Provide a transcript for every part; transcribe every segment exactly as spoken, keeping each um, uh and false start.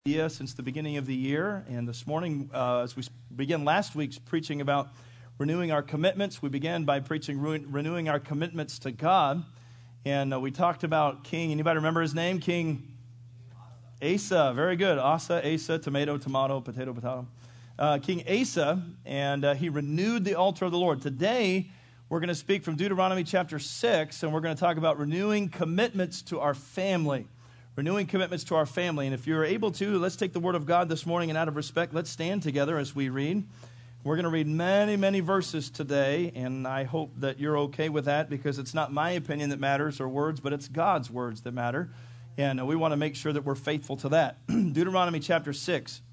idea since the beginning of the year, and this morning, uh, as we began last week's preaching about renewing our commitments, we began by preaching re- renewing our commitments to God, and uh, we talked about King. Anybody remember his name? King Asa. Very good. Asa, Asa, tomato, tomato, potato, potato. Uh, King Asa, and uh, he renewed the altar of the Lord. Today, we're going to speak from Deuteronomy chapter six, and we're going to talk about renewing commitments to our family. Renewing commitments to our family. And if you're able to, let's take the Word of God this morning, and out of respect, let's stand together as we read. We're going to read many, many verses today, and I hope that you're okay with that, because it's not my opinion that matters or words, but it's God's words that matter. And we want to make sure that we're faithful to that. Deuteronomy chapter six.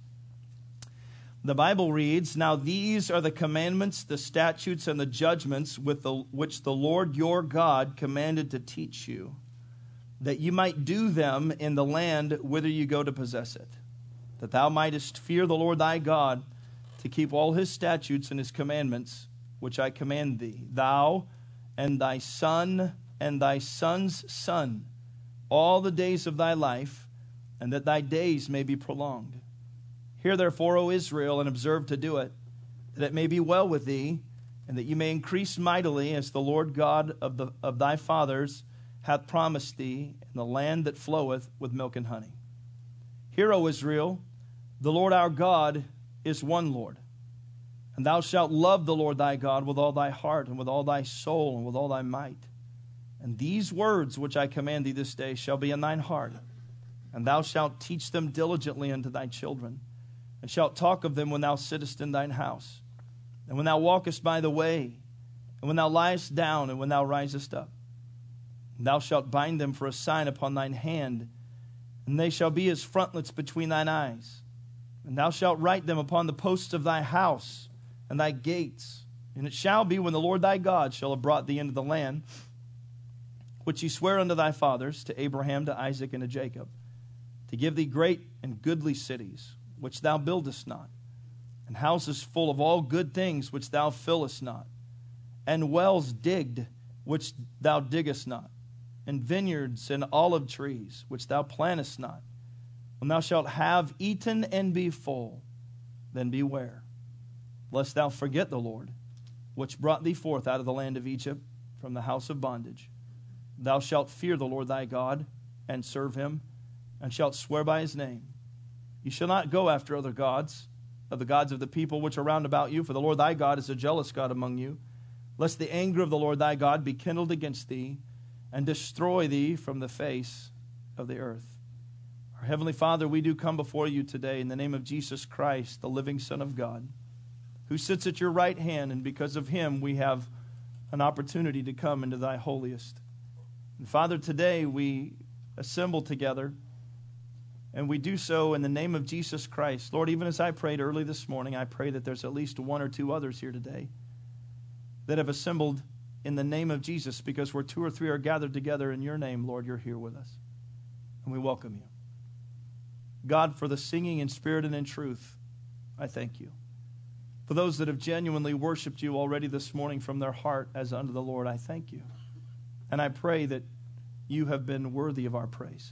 The Bible reads, "Now these are the commandments, the statutes, and the judgments with the, which the Lord your God commanded to teach you, that you might do them in the land whither you go to possess it, that thou mightest fear the Lord thy God, to keep all his statutes and his commandments, which I command thee, thou and thy son and thy son's son, all the days of thy life, and that thy days may be prolonged. Hear therefore, O Israel, and observe to do it, that it may be well with thee, and that you may increase mightily, as the Lord God of, the, of thy fathers hath promised thee, in the land that floweth with milk and honey. Hear, O Israel, the Lord our God is one Lord, and thou shalt love the Lord thy God with all thy heart, and with all thy soul, and with all thy might. And these words which I command thee this day shall be in thine heart, and thou shalt teach them diligently unto thy children, and shalt talk of them when thou sittest in thine house, and when thou walkest by the way, and when thou liest down, and when thou risest up. And thou shalt bind them for a sign upon thine hand, and they shall be as frontlets between thine eyes. And thou shalt write them upon the posts of thy house and thy gates. And it shall be, when the Lord thy God shall have brought thee into the land, which he sware unto thy fathers, to Abraham, to Isaac, and to Jacob, to give thee great and goodly cities, which thou buildest not, and houses full of all good things, which thou fillest not, and wells digged, which thou diggest not, and vineyards and olive trees, which thou plantest not. When thou shalt have eaten and be full, then beware, lest thou forget the Lord, which brought thee forth out of the land of Egypt, from the house of bondage. Thou shalt fear the Lord thy God, and serve him, and shalt swear by his name. You shall not go after other gods, of the gods of the people which are round about you, for the Lord thy God is a jealous God among you, lest the anger of the Lord thy God be kindled against thee, and destroy thee from the face of the earth." Our Heavenly Father, we do come before you today in the name of Jesus Christ, the living Son of God, who sits at your right hand, and because of him we have an opportunity to come into thy holiest. And Father, today we assemble together, and we do so in the name of Jesus Christ. Lord, even as I prayed early this morning, I pray that there's at least one or two others here today that have assembled in the name of Jesus, because where two or three are gathered together in your name, Lord, you're here with us. And we welcome you. God, for the singing in spirit and in truth, I thank you. For those that have genuinely worshiped you already this morning from their heart as unto the Lord, I thank you. And I pray that you have been worthy of our praise.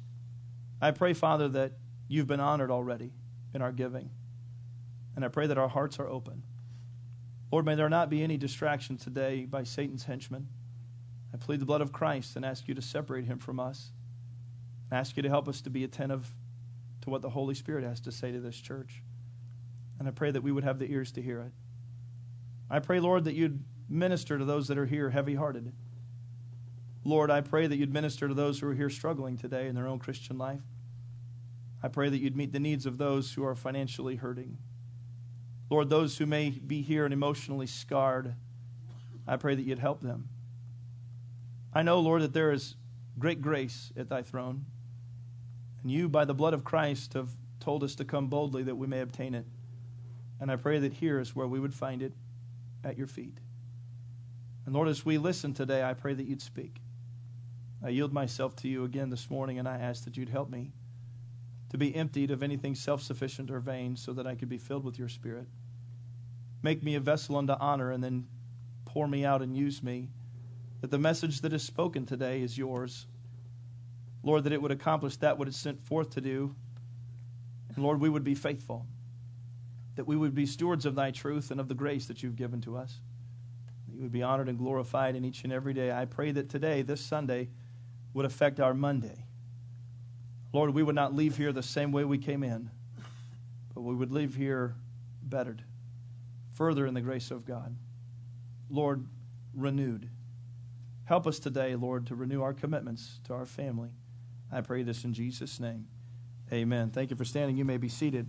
I pray, Father, that you've been honored already in our giving. And I pray that our hearts are open. Lord, may there not be any distraction today by Satan's henchmen. I plead the blood of Christ and ask you to separate him from us. I ask you to help us to be attentive to what the Holy Spirit has to say to this church. And I pray that we would have the ears to hear it. I pray, Lord, that you'd minister to those that are here heavy-hearted. Lord, I pray that you'd minister to those who are here struggling today in their own Christian life. I pray that you'd meet the needs of those who are financially hurting. Lord, those who may be here and emotionally scarred, I pray that you'd help them. I know, Lord, that there is great grace at thy throne, and you, by the blood of Christ, have told us to come boldly that we may obtain it. And I pray that here is where we would find it, at your feet. And Lord, as we listen today, I pray that you'd speak. I yield myself to you again this morning, and I ask that you'd help me to be emptied of anything self-sufficient or vain, so that I could be filled with your Spirit. Make me a vessel unto honor, and then pour me out and use me, that the message that is spoken today is yours. Lord, that it would accomplish that what it's sent forth to do, And Lord, we would be faithful, that we would be stewards of thy truth and of the grace that you've given to us. That you would be honored and glorified in each and every day. I pray that today, this Sunday, would affect our Monday. Lord, we would not leave here the same way we came in, but we would leave here bettered, further in the grace of God. Lord, renewed. Help us today, Lord, to renew our commitments to our family. I pray this in Jesus' name. Amen. Thank you for standing. You may be seated.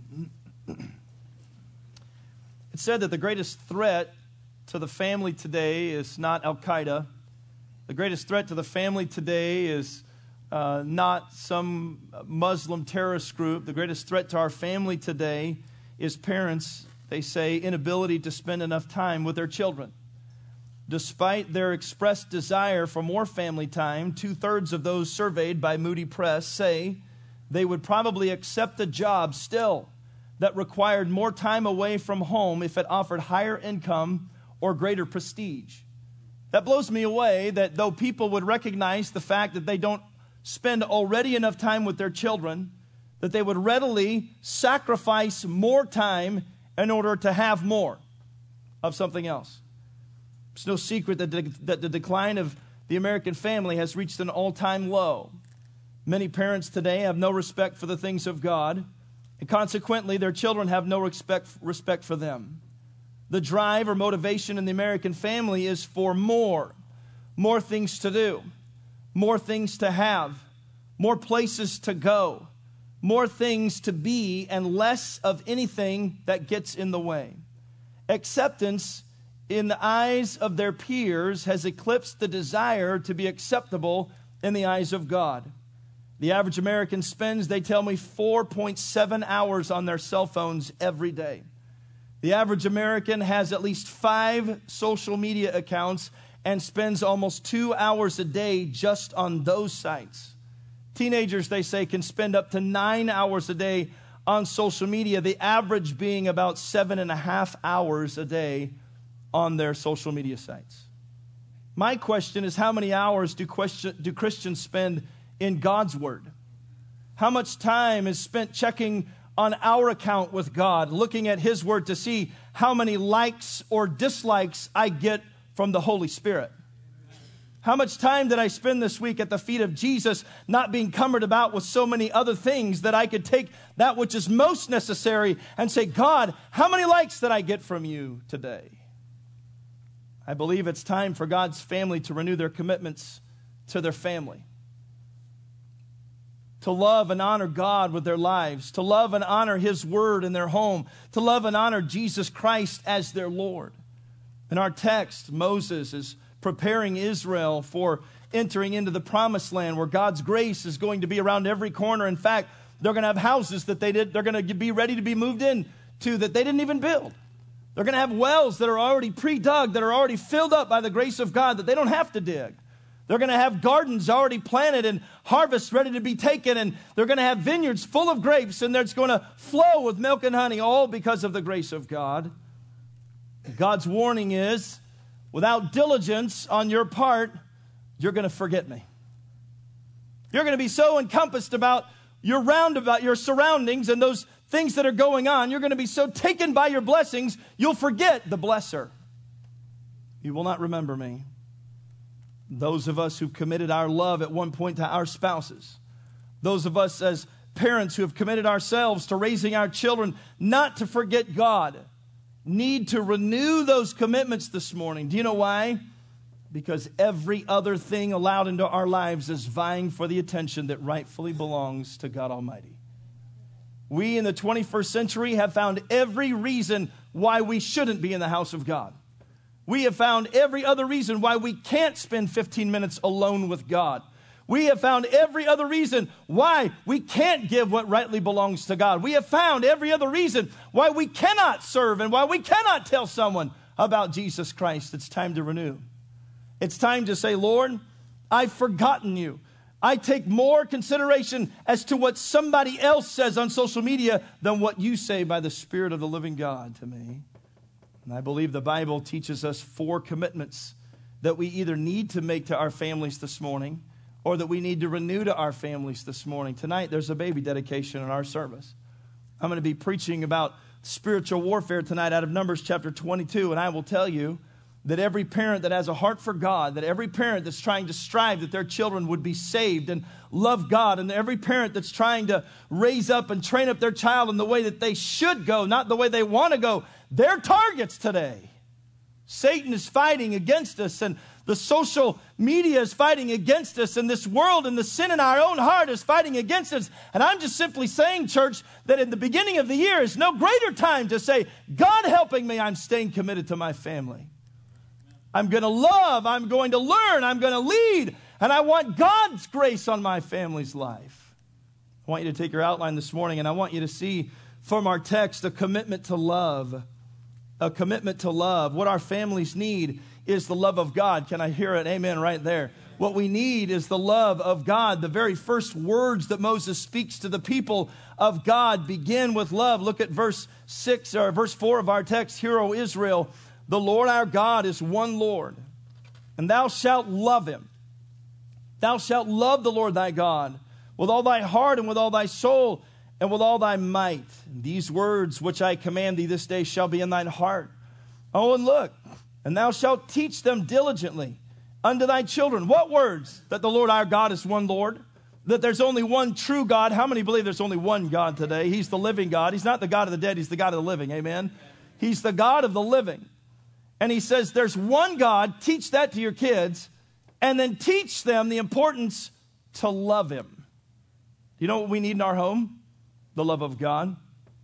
It's said that the greatest threat to the family today is not Al-Qaeda. The greatest threat to the family today is uh, not some Muslim terrorist group. The greatest threat to our family today is parents, they say, inability to spend enough time with their children. Despite their expressed desire for more family time, two-thirds of those surveyed by Moody Press say they would probably accept a job still that required more time away from home if it offered higher income or greater prestige. That blows me away, that though people would recognize the fact that they don't spend already enough time with their children, that they would readily sacrifice more time in order to have more of something else. It's no secret that the, that the decline of the American family has reached an all-time low. Many parents today have no respect for the things of God, and consequently, their children have no respect, respect for them. The drive or motivation in the American family is for more, more things to do, more things to have, more places to go, more things to be, and less of anything that gets in the way. Acceptance in the eyes of their peers has eclipsed the desire to be acceptable in the eyes of God. The average American spends, they tell me, four point seven hours on their cell phones every day. The average American has at least five social media accounts and spends almost two hours a day just on those sites. Teenagers, they say, can spend up to nine hours a day on social media, the average being about seven and a half hours a day on their social media sites. My question is, how many hours do, question, do Christians spend in God's Word? How much time is spent checking on our account with God, looking at His Word to see how many likes or dislikes I get from the Holy Spirit? How much time did I spend this week at the feet of Jesus, not being cumbered about with so many other things, that I could take that which is most necessary and say, God, how many likes did I get from you today? I believe it's time for God's family to renew their commitments to their family, to love and honor God with their lives, to love and honor His Word in their home, to love and honor Jesus Christ as their Lord. In our text, Moses is preparing Israel for entering into the promised land where God's grace is going to be around every corner. In fact, they're going to have houses that they did, they're going to be ready to be moved into that they didn't even build. They're going to have wells that are already pre-dug, that are already filled up by the grace of God, that they don't have to dig. They're going to have gardens already planted and harvests ready to be taken, and they're going to have vineyards full of grapes, and it's going to flow with milk and honey, all because of the grace of God. God's warning is, without diligence on your part, you're going to forget me. You're going to be so encompassed about your roundabout, your surroundings, and those things that are going on. You're going to be so taken by your blessings, you'll forget the blesser. You will not remember me. Those of us who've committed our love at one point to our spouses, those of us as parents who have committed ourselves to raising our children not to forget God, need to renew those commitments this morning. Do you know why? Because every other thing allowed into our lives is vying for the attention that rightfully belongs to God Almighty. We in the twenty-first century have found every reason why we shouldn't be in the house of God. We have found every other reason why we can't spend fifteen minutes alone with God. We have found every other reason why we can't give what rightly belongs to God. We have found every other reason why we cannot serve and why we cannot tell someone about Jesus Christ. It's time to renew. It's time to say, Lord, I've forgotten you. I take more consideration as to what somebody else says on social media than what you say by the Spirit of the living God to me. And I believe the Bible teaches us four commitments that we either need to make to our families this morning or that we need to renew to our families this morning. Tonight, there's a baby dedication in our service. I'm going to be preaching about spiritual warfare tonight out of Numbers chapter twenty-two, and I will tell you that every parent that has a heart for God, that every parent that's trying to strive that their children would be saved and love God, and every parent that's trying to raise up and train up their child in the way that they should go, not the way they want to go, they're targets today. Satan is fighting against us, and the social media is fighting against us, and this world and the sin in our own heart is fighting against us. And I'm just simply saying, church, that in the beginning of the year is no greater time to say, God helping me, I'm staying committed to my family. I'm going to love, I'm going to learn, I'm going to lead, and I want God's grace on my family's life. I want you to take your outline this morning, and I want you to see from our text a commitment to love. A commitment to love. What our families need is the love of God. Can I hear it? Amen right there. What we need is the love of God. The very first words that Moses speaks to the people of God begin with love. Look at verse six or verse four of our text. Hear, O Israel, the Lord our God is one Lord, and thou shalt love him. Thou shalt love the Lord thy God with all thy heart and with all thy soul and with all thy might. And these words which I command thee this day shall be in thine heart. Oh, and look, and thou shalt teach them diligently unto thy children. What words? That the Lord our God is one Lord, that there's only one true God. How many believe there's only one God today? He's the living God. He's not the God of the dead. He's the God of the living. Amen. He's the God of the living. And he says there's one God. Teach that to your kids, and then teach them the importance to love him. You know what we need in our home? The love of God.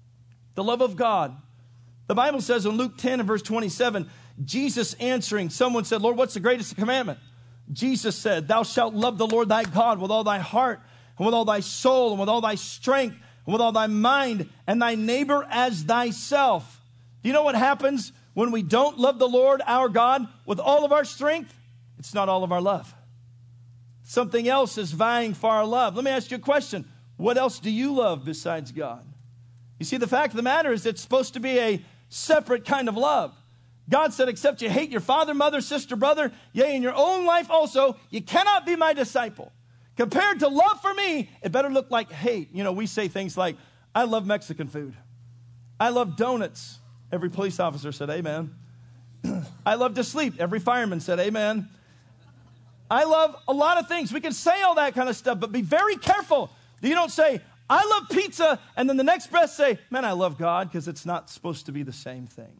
The love of God. The Bible says in Luke ten and verse twenty-seven, Jesus answering, someone said, Lord, what's the greatest commandment? Jesus said, thou shalt love the Lord thy God with all thy heart and with all thy soul and with all thy strength and with all thy mind, and thy neighbor as thyself. Do you know what happens when we don't love the Lord our God with all of our strength? It's not all of our love. Something else is vying for our love. Let me ask you a question. What else do you love besides God? You see, the fact of the matter is it's supposed to be a separate kind of love. God said, except you hate your father, mother, sister, brother, yea, in your own life also, you cannot be my disciple. Compared to love for me, it better look like hate. You know, we say things like, I love Mexican food. I love donuts. Every police officer said, amen. I love to sleep. Every fireman said, amen. I love a lot of things. We can say all that kind of stuff, but be very careful. You don't say, I love pizza, and then the next breath say, man, I love God, because it's not supposed to be the same thing.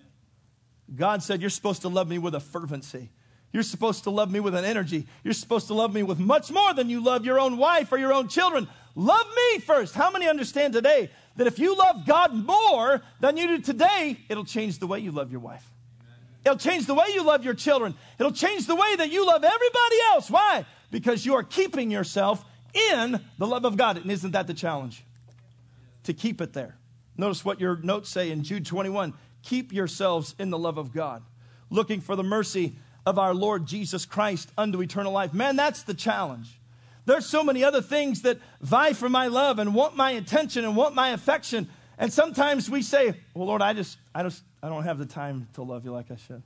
God said, you're supposed to love me with a fervency. You're supposed to love me with an energy. You're supposed to love me with much more than you love your own wife or your own children. Love me first. How many understand today that if you love God more than you do today, it'll change the way you love your wife. It'll change the way you love your children. It'll change the way that you love everybody else. Why? Because you are keeping yourself in the love of God. And isn't that the challenge? To keep it there. Notice what your notes say in Jude twenty-one. Keep yourselves in the love of God, looking for the mercy of our Lord Jesus Christ unto eternal life. Man, that's the challenge. There's so many other things that vie for my love and want my attention and want my affection. And sometimes we say, well, Lord, I just, I just, I don't have the time to love you like I should.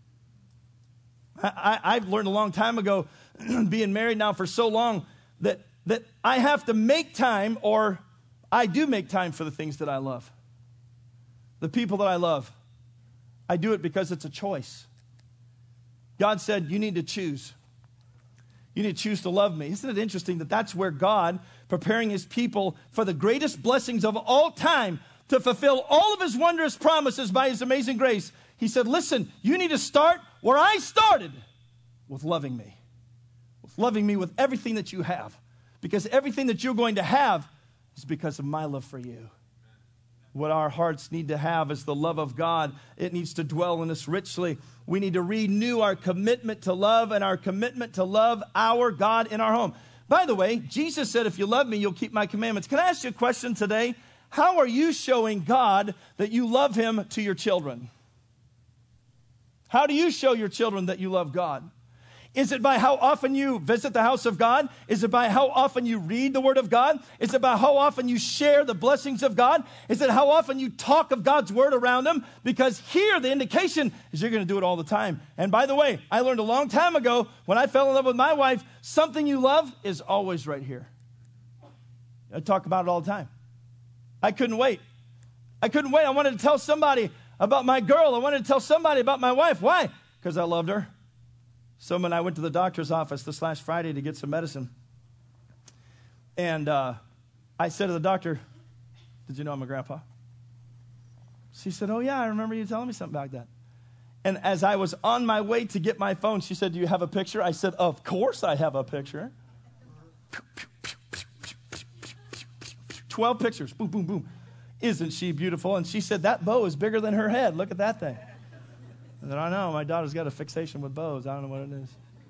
I, I, I've learned a long time ago, being married now for so long, that, that I have to make time, or I do make time for the things that I love. The people that I love. I do it because it's a choice. God said, you need to choose. You need to choose to love me. Isn't it interesting that that's where God, preparing his people for the greatest blessings of all time, to fulfill all of his wondrous promises by his amazing grace, he said, listen, you need to start where I started, with loving me. With loving me with everything that you have. Because everything that you're going to have is because of my love for you. What our hearts need to have is the love of God. It needs to dwell in us richly. We need to renew our commitment to love and our commitment to love our God in our home. By the way, Jesus said, if you love me, you'll keep my commandments. Can I ask you a question today? How are you showing God that you love him to your children? How do you show your children that you love God? Is it by how often you visit the house of God? Is it by how often you read the word of God? Is it by how often you share the blessings of God? Is it how often you talk of God's word around them? Because here the indication is you're going to do it all the time. And by the way, I learned a long time ago when I fell in love with my wife, something you love is always right here. I talk about it all the time. I couldn't wait. I couldn't wait. I wanted to tell somebody about my girl. I wanted to tell somebody about my wife. Why? Because I loved her. So when I went to the doctor's office this last Friday to get some medicine, and uh, I said to the doctor, did you know I'm a grandpa? She said, oh, yeah, I remember you telling me something about that. And as I was on my way to get my phone, she said, do you have a picture? I said, of course I have a picture. twelve pictures. Boom, boom, boom. Isn't she beautiful? And she said, that bow is bigger than her head. Look at that thing. I said, I know. My daughter's got a fixation with bows. I don't know what it is.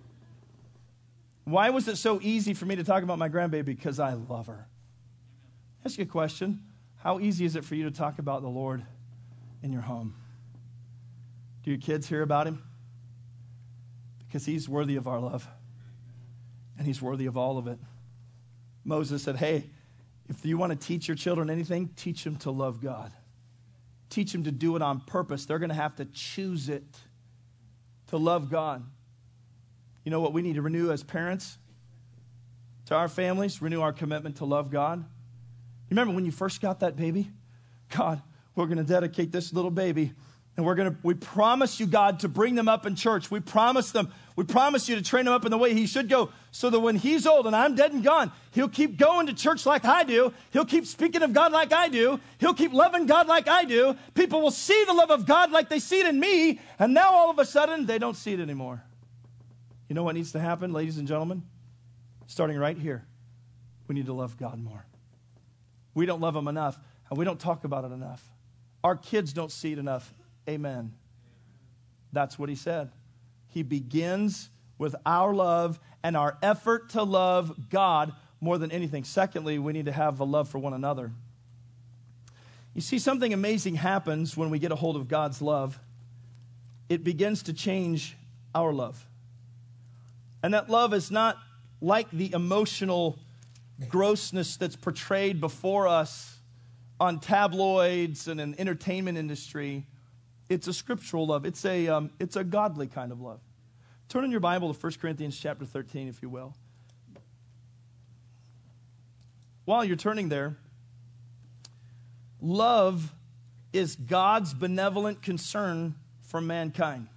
Why was it so easy for me to talk about my grandbaby? Because I love her. Ask you a question. How easy is it for you to talk about the Lord in your home? Do your kids hear about him? Because he's worthy of our love. And he's worthy of all of it. Moses said, hey, if you want to teach your children anything, teach them to love God. Teach them to do it on purpose. They're going to have to choose it to love God. You know what we need to renew as parents? To our families, renew our commitment to love God. You remember when you first got that baby? God, we're going to dedicate this little baby. And we're going to, we promise you, God, to bring them up in church. We promise them, we promise you to train them up in the way he should go so that when he's old and I'm dead and gone, he'll keep going to church like I do. He'll keep speaking of God like I do. He'll keep loving God like I do. People will see the love of God like they see it in me. And now all of a sudden, they don't see it anymore. You know what needs to happen, ladies and gentlemen? Starting right here, we need to love God more. We don't love him enough, and we don't talk about it enough. Our kids don't see it enough. Amen. That's what he said. He begins with our love and our effort to love God more than anything. Secondly, we need to have a love for one another. You see, something amazing happens when we get a hold of God's love. It begins to change our love. And that love is not like the emotional grossness that's portrayed before us on tabloids and in the entertainment industry. It's a scriptural love. It's a, um, it's a godly kind of love. Turn in your Bible to First Corinthians chapter thirteen, if you will. While you're turning there, love is God's benevolent concern for mankind.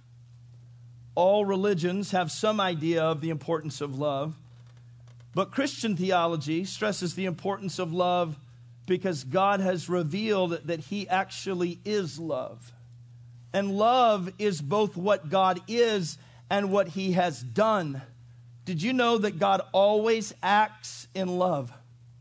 All religions have some idea of the importance of love, but Christian theology stresses the importance of love because God has revealed that he actually is love. And love is both what God is and what he has done. Did you know that God always acts in love?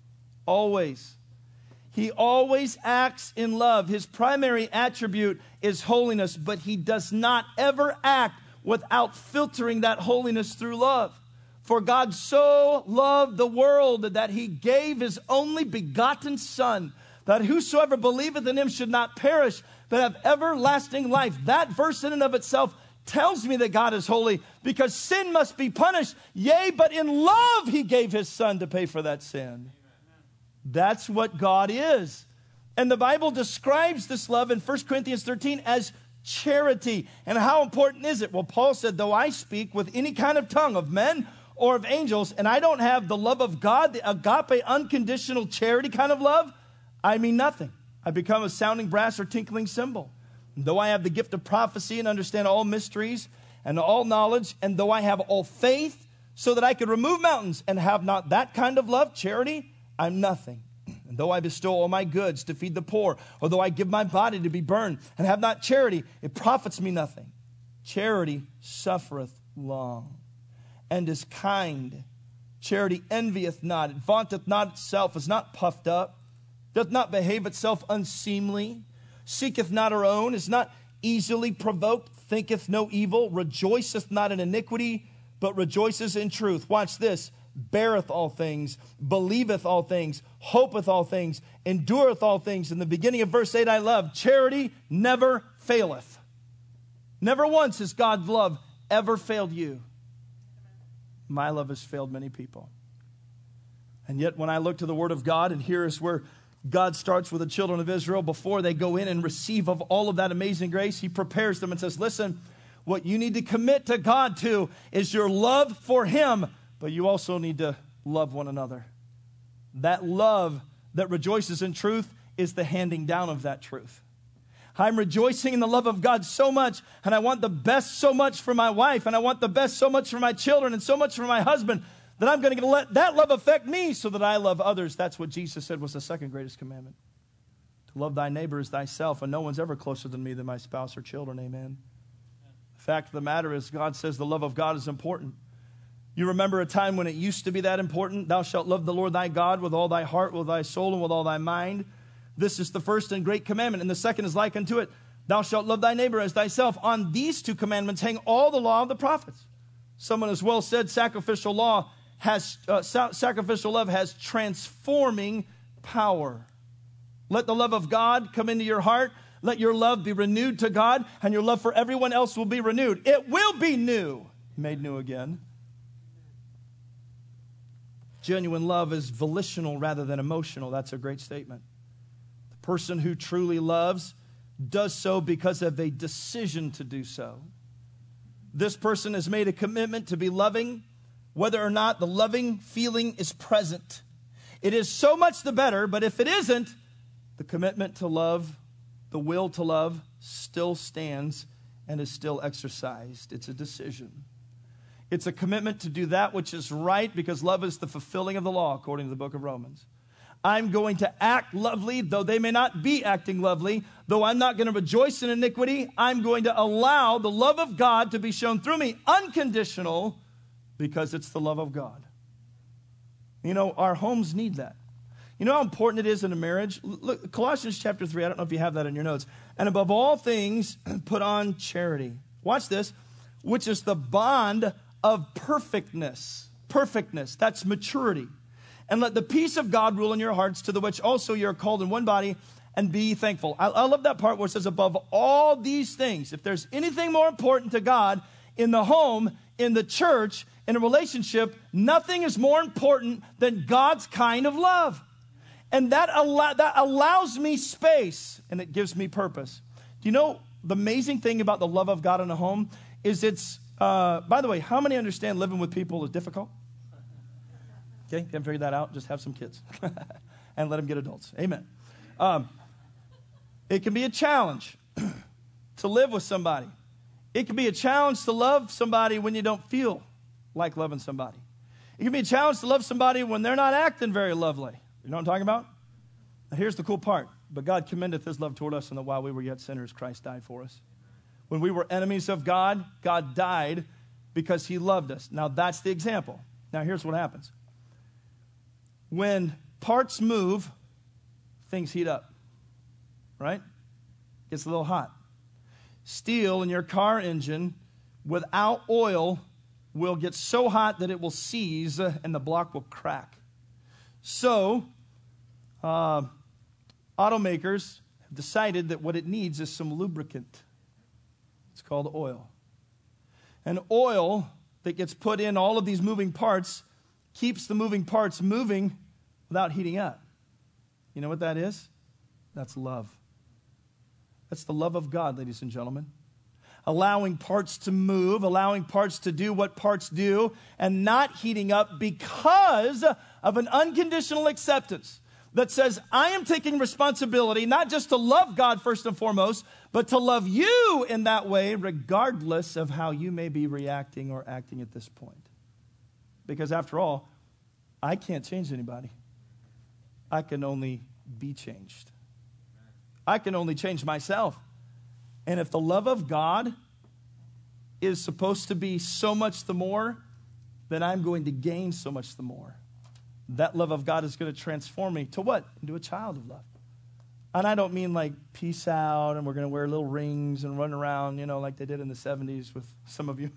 Always. He always acts in love. His primary attribute is holiness, but he does not ever act without filtering that holiness through love. For God so loved the world that he gave his only begotten Son, that whosoever believeth in him should not perish, but have everlasting life. That verse in and of itself tells me that God is holy, because sin must be punished. Yea, but in love he gave his Son to pay for that sin. That's what God is. And the Bible describes this love in First Corinthians thirteen as charity. And how important is it? Well, Paul said, though I speak with any kind of tongue of men or of angels, and I don't have the love of God, the agape, unconditional charity kind of love, I mean nothing. I become a sounding brass or tinkling cymbal. And though I have the gift of prophecy and understand all mysteries and all knowledge, and though I have all faith so that I could remove mountains and have not that kind of love, charity, I'm nothing. And though I bestow all my goods to feed the poor, or though I give my body to be burned and have not charity, it profits me nothing. Charity suffereth long and is kind. Charity envieth not, it vaunteth not itself, is not puffed up, doth not behave itself unseemly, seeketh not her own, is not easily provoked, thinketh no evil, rejoiceth not in iniquity, but rejoices in truth. Watch this. Beareth all things, believeth all things, hopeth all things, endureth all things. In the beginning of verse eight, I love, charity never faileth. Never once has God's love ever failed you. My love has failed many people. And yet when I look to the Word of God, and here is where God starts with the children of Israel before they go in and receive of all of that amazing grace. He prepares them and says, listen, what you need to commit to God to is your love for him, but you also need to love one another. That love that rejoices in truth is the handing down of that truth. I'm rejoicing in the love of God so much, and I want the best so much for my wife, and I want the best so much for my children, and so much for my husband, that I'm going to let that love affect me so that I love others. That's what Jesus said was the second greatest commandment. To love thy neighbor as thyself, and no one's ever closer than me than my spouse or children. Amen. The fact of the matter is, God says the love of God is important. You remember a time when it used to be that important? Thou shalt love the Lord thy God with all thy heart, with thy soul, and with all thy mind. This is the first and great commandment, and the second is like unto it. Thou shalt love thy neighbor as thyself. On these two commandments hang all the law of the prophets. Someone has well said, sacrificial law has, uh, sa- sacrificial love has transforming power. Let the love of God come into your heart. Let your love be renewed to God, and your love for everyone else will be renewed. It will be new, made new again. Genuine love is volitional rather than emotional. That's a great statement. The person who truly loves does so because of a decision to do so. This person has made a commitment to be loving, whether or not the loving feeling is present. It is so much the better, but if it isn't, the commitment to love, the will to love, still stands and is still exercised. It's a decision. It's a commitment to do that which is right, because love is the fulfilling of the law, according to the book of Romans. I'm going to act lovely, though they may not be acting lovely. Though I'm not going to rejoice in iniquity, I'm going to allow the love of God to be shown through me, unconditional, because it's the love of God. You know, our homes need that. You know how important it is in a marriage? Look, Colossians chapter three, I don't know if you have that in your notes. And above all things, put on charity. Watch this, which is the bond of perfectness. Perfectness, that's maturity. And let the peace of God rule in your hearts, to the which also you're called in one body, and be thankful. I, I love that part where it says above all these things. If there's anything more important to God in the home, in the church, in a relationship, nothing is more important than God's kind of love. And that, allow, that allows me space, and it gives me purpose. Do you know the amazing thing about the love of God in a home is it's, uh, by the way, how many understand living with people is difficult? Okay, can't figure that out. Just have some kids and let them get adults. Amen. Um, it can be a challenge to live with somebody. It can be a challenge to love somebody when you don't feel like loving somebody. It can be a challenge to love somebody when they're not acting very lovely. You know what I'm talking about? Now, here's the cool part. But God commendeth his love toward us, and that while we were yet sinners, Christ died for us. When we were enemies of God, God died because he loved us. Now, that's the example. Now, here's what happens. When parts move, things heat up, right? Gets a little hot. Steel in your car engine without oil will get so hot that it will seize and the block will crack. So, uh, automakers have decided that what it needs is some lubricant. It's called oil. And oil that gets put in all of these moving parts keeps the moving parts moving without heating up. You know what that is? That's love. That's the love of God, ladies and gentlemen. Allowing parts to move, allowing parts to do what parts do, and not heating up because of an unconditional acceptance that says, I am taking responsibility not just to love God first and foremost, but to love you in that way, regardless of how you may be reacting or acting at this point. Because after all, I can't change anybody. I can only be changed. I can only change myself. And if the love of God is supposed to be so much the more, then I'm going to gain so much the more. That love of God is going to transform me to what? Into a child of love. And I don't mean like peace out and we're going to wear little rings and run around, you know, like they did in the seventies with some of you.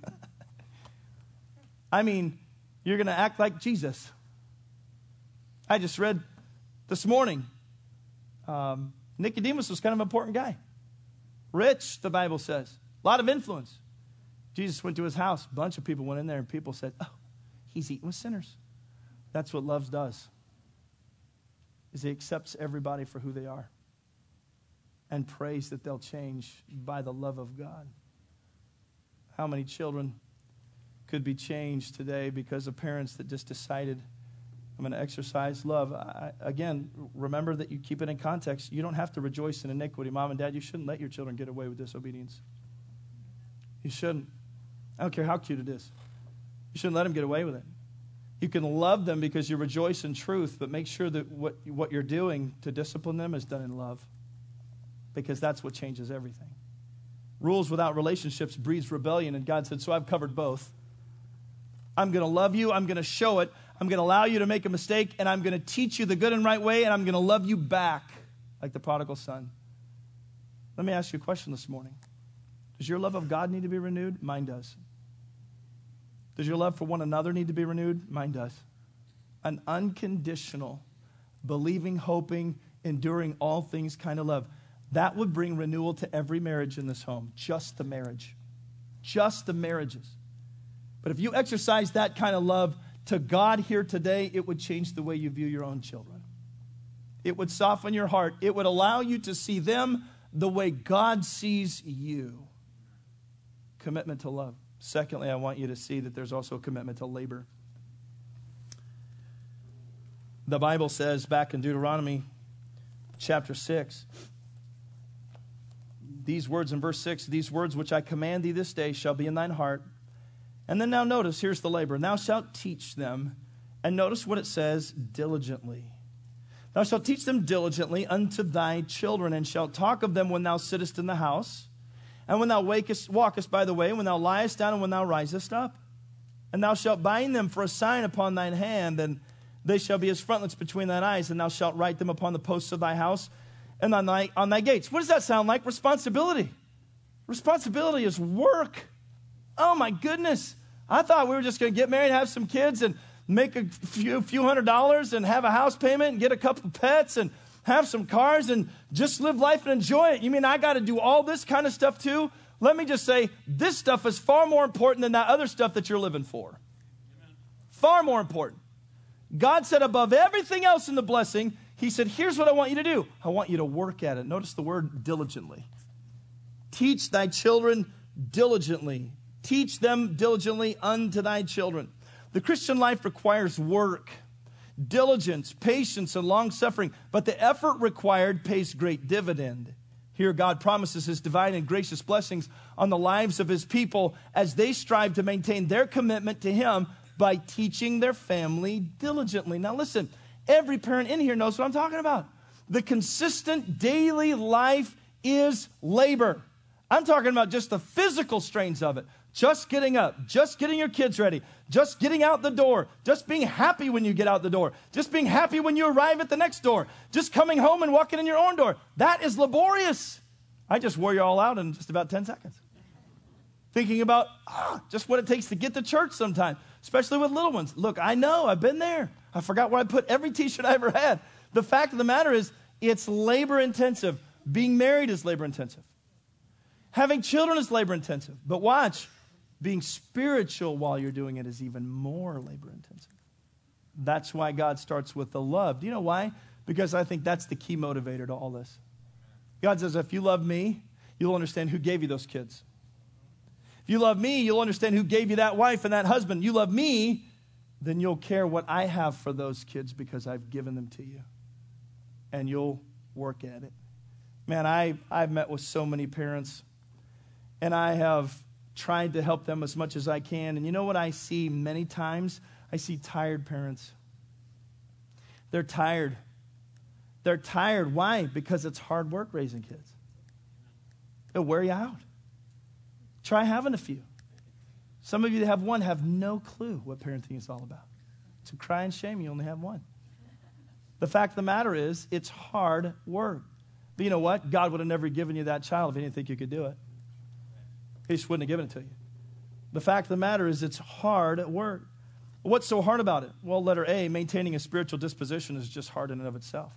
I mean, you're going to act like Jesus. I just read this morning, um, Nicodemus was kind of an important guy. Rich, the Bible says. A lot of influence. Jesus went to his house. A bunch of people went in there and people said, oh, he's eating with sinners. That's what love does. Is he accepts everybody for who they are and prays that they'll change by the love of God. How many children could be changed today because of parents that just decided, I'm going to exercise love. I, again, remember that you keep it in context. You don't have to rejoice in iniquity. Mom and dad, you shouldn't let your children get away with disobedience. You shouldn't. I don't care how cute it is. You shouldn't let them get away with it. You can love them because you rejoice in truth, but make sure that what, what you're doing to discipline them is done in love, because that's what changes everything. Rules without relationships breeds rebellion, and God said, so I've covered both. I'm going to love you. I'm going to show it. I'm going to allow you to make a mistake, and I'm going to teach you the good and right way, and I'm going to love you back like the prodigal son. Let me ask you a question this morning. Does your love of God need to be renewed? Mine does. Does your love for one another need to be renewed? Mine does. An unconditional, believing, hoping, enduring all things kind of love. That would bring renewal to every marriage in this home. Just the marriage. Just the marriages. But if you exercise that kind of love to God here today, it would change the way you view your own children. It would soften your heart. It would allow you to see them the way God sees you. Commitment to love. Secondly, I want you to see that there's also a commitment to labor. The Bible says back in Deuteronomy chapter six, these words in verse six, these words which I command thee this day shall be in thine heart. And then now notice, here's the labor. Thou shalt teach them, and notice what it says, diligently. Thou shalt teach them diligently unto thy children, and shalt talk of them when thou sittest in the house, and when thou wakest, walkest by the way, when thou liest down, and when thou risest up. And thou shalt bind them for a sign upon thine hand, and they shall be as frontlets between thine eyes, and thou shalt write them upon the posts of thy house and on thy, on thy gates. What does that sound like? Responsibility. Responsibility is work. Oh, my goodness. I thought we were just going to get married, have some kids, and make a few, few hundred dollars, and have a house payment, and get a couple pets, and have some cars, and just live life and enjoy it. You mean I got to do all this kind of stuff too? Let me just say, this stuff is far more important than that other stuff that you're living for. Amen. Far more important. God said above everything else in the blessing, he said, here's what I want you to do. I want you to work at it. Notice the word diligently. Teach thy children diligently. Teach them diligently unto thy children. The Christian life requires work, diligence, patience, and long-suffering, but the effort required pays great dividend. Here God promises his divine and gracious blessings on the lives of his people as they strive to maintain their commitment to him by teaching their family diligently. Now listen, every parent in here knows what I'm talking about. The consistent daily life is labor. I'm talking about just the physical strains of it. Just getting up, just getting your kids ready, just getting out the door, just being happy when you get out the door, just being happy when you arrive at the next door, just coming home and walking in your own door. That is laborious. I just wore you all out in just about ten seconds. Thinking about ah, just what it takes to get to church sometimes, especially with little ones. Look, I know, I've been there. I forgot where I put every t-shirt I ever had. The fact of the matter is, it's labor intensive. Being married is labor intensive. Having children is labor intensive. But watch, being spiritual while you're doing it is even more labor intensive. That's why God starts with the love. Do you know why? Because I think that's the key motivator to all this. God says, if you love me, you'll understand who gave you those kids. If you love me, you'll understand who gave you that wife and that husband. You love me, then you'll care what I have for those kids because I've given them to you. And you'll work at it. Man, I, I've met with so many parents, and I have tried to help them as much as I can. And you know what I see many times? I see tired parents. They're tired. They're tired. Why? Because it's hard work raising kids. It'll wear you out. Try having a few. Some of you that have one have no clue what parenting is all about. So cry and shame, you only have one. The fact of the matter is, it's hard work. But you know what? God would have never given you that child if he didn't think you could do it. He just wouldn't have given it to you. The fact of the matter is, it's hard work. What's so hard about it? Well, letter A, maintaining a spiritual disposition is just hard in and of itself.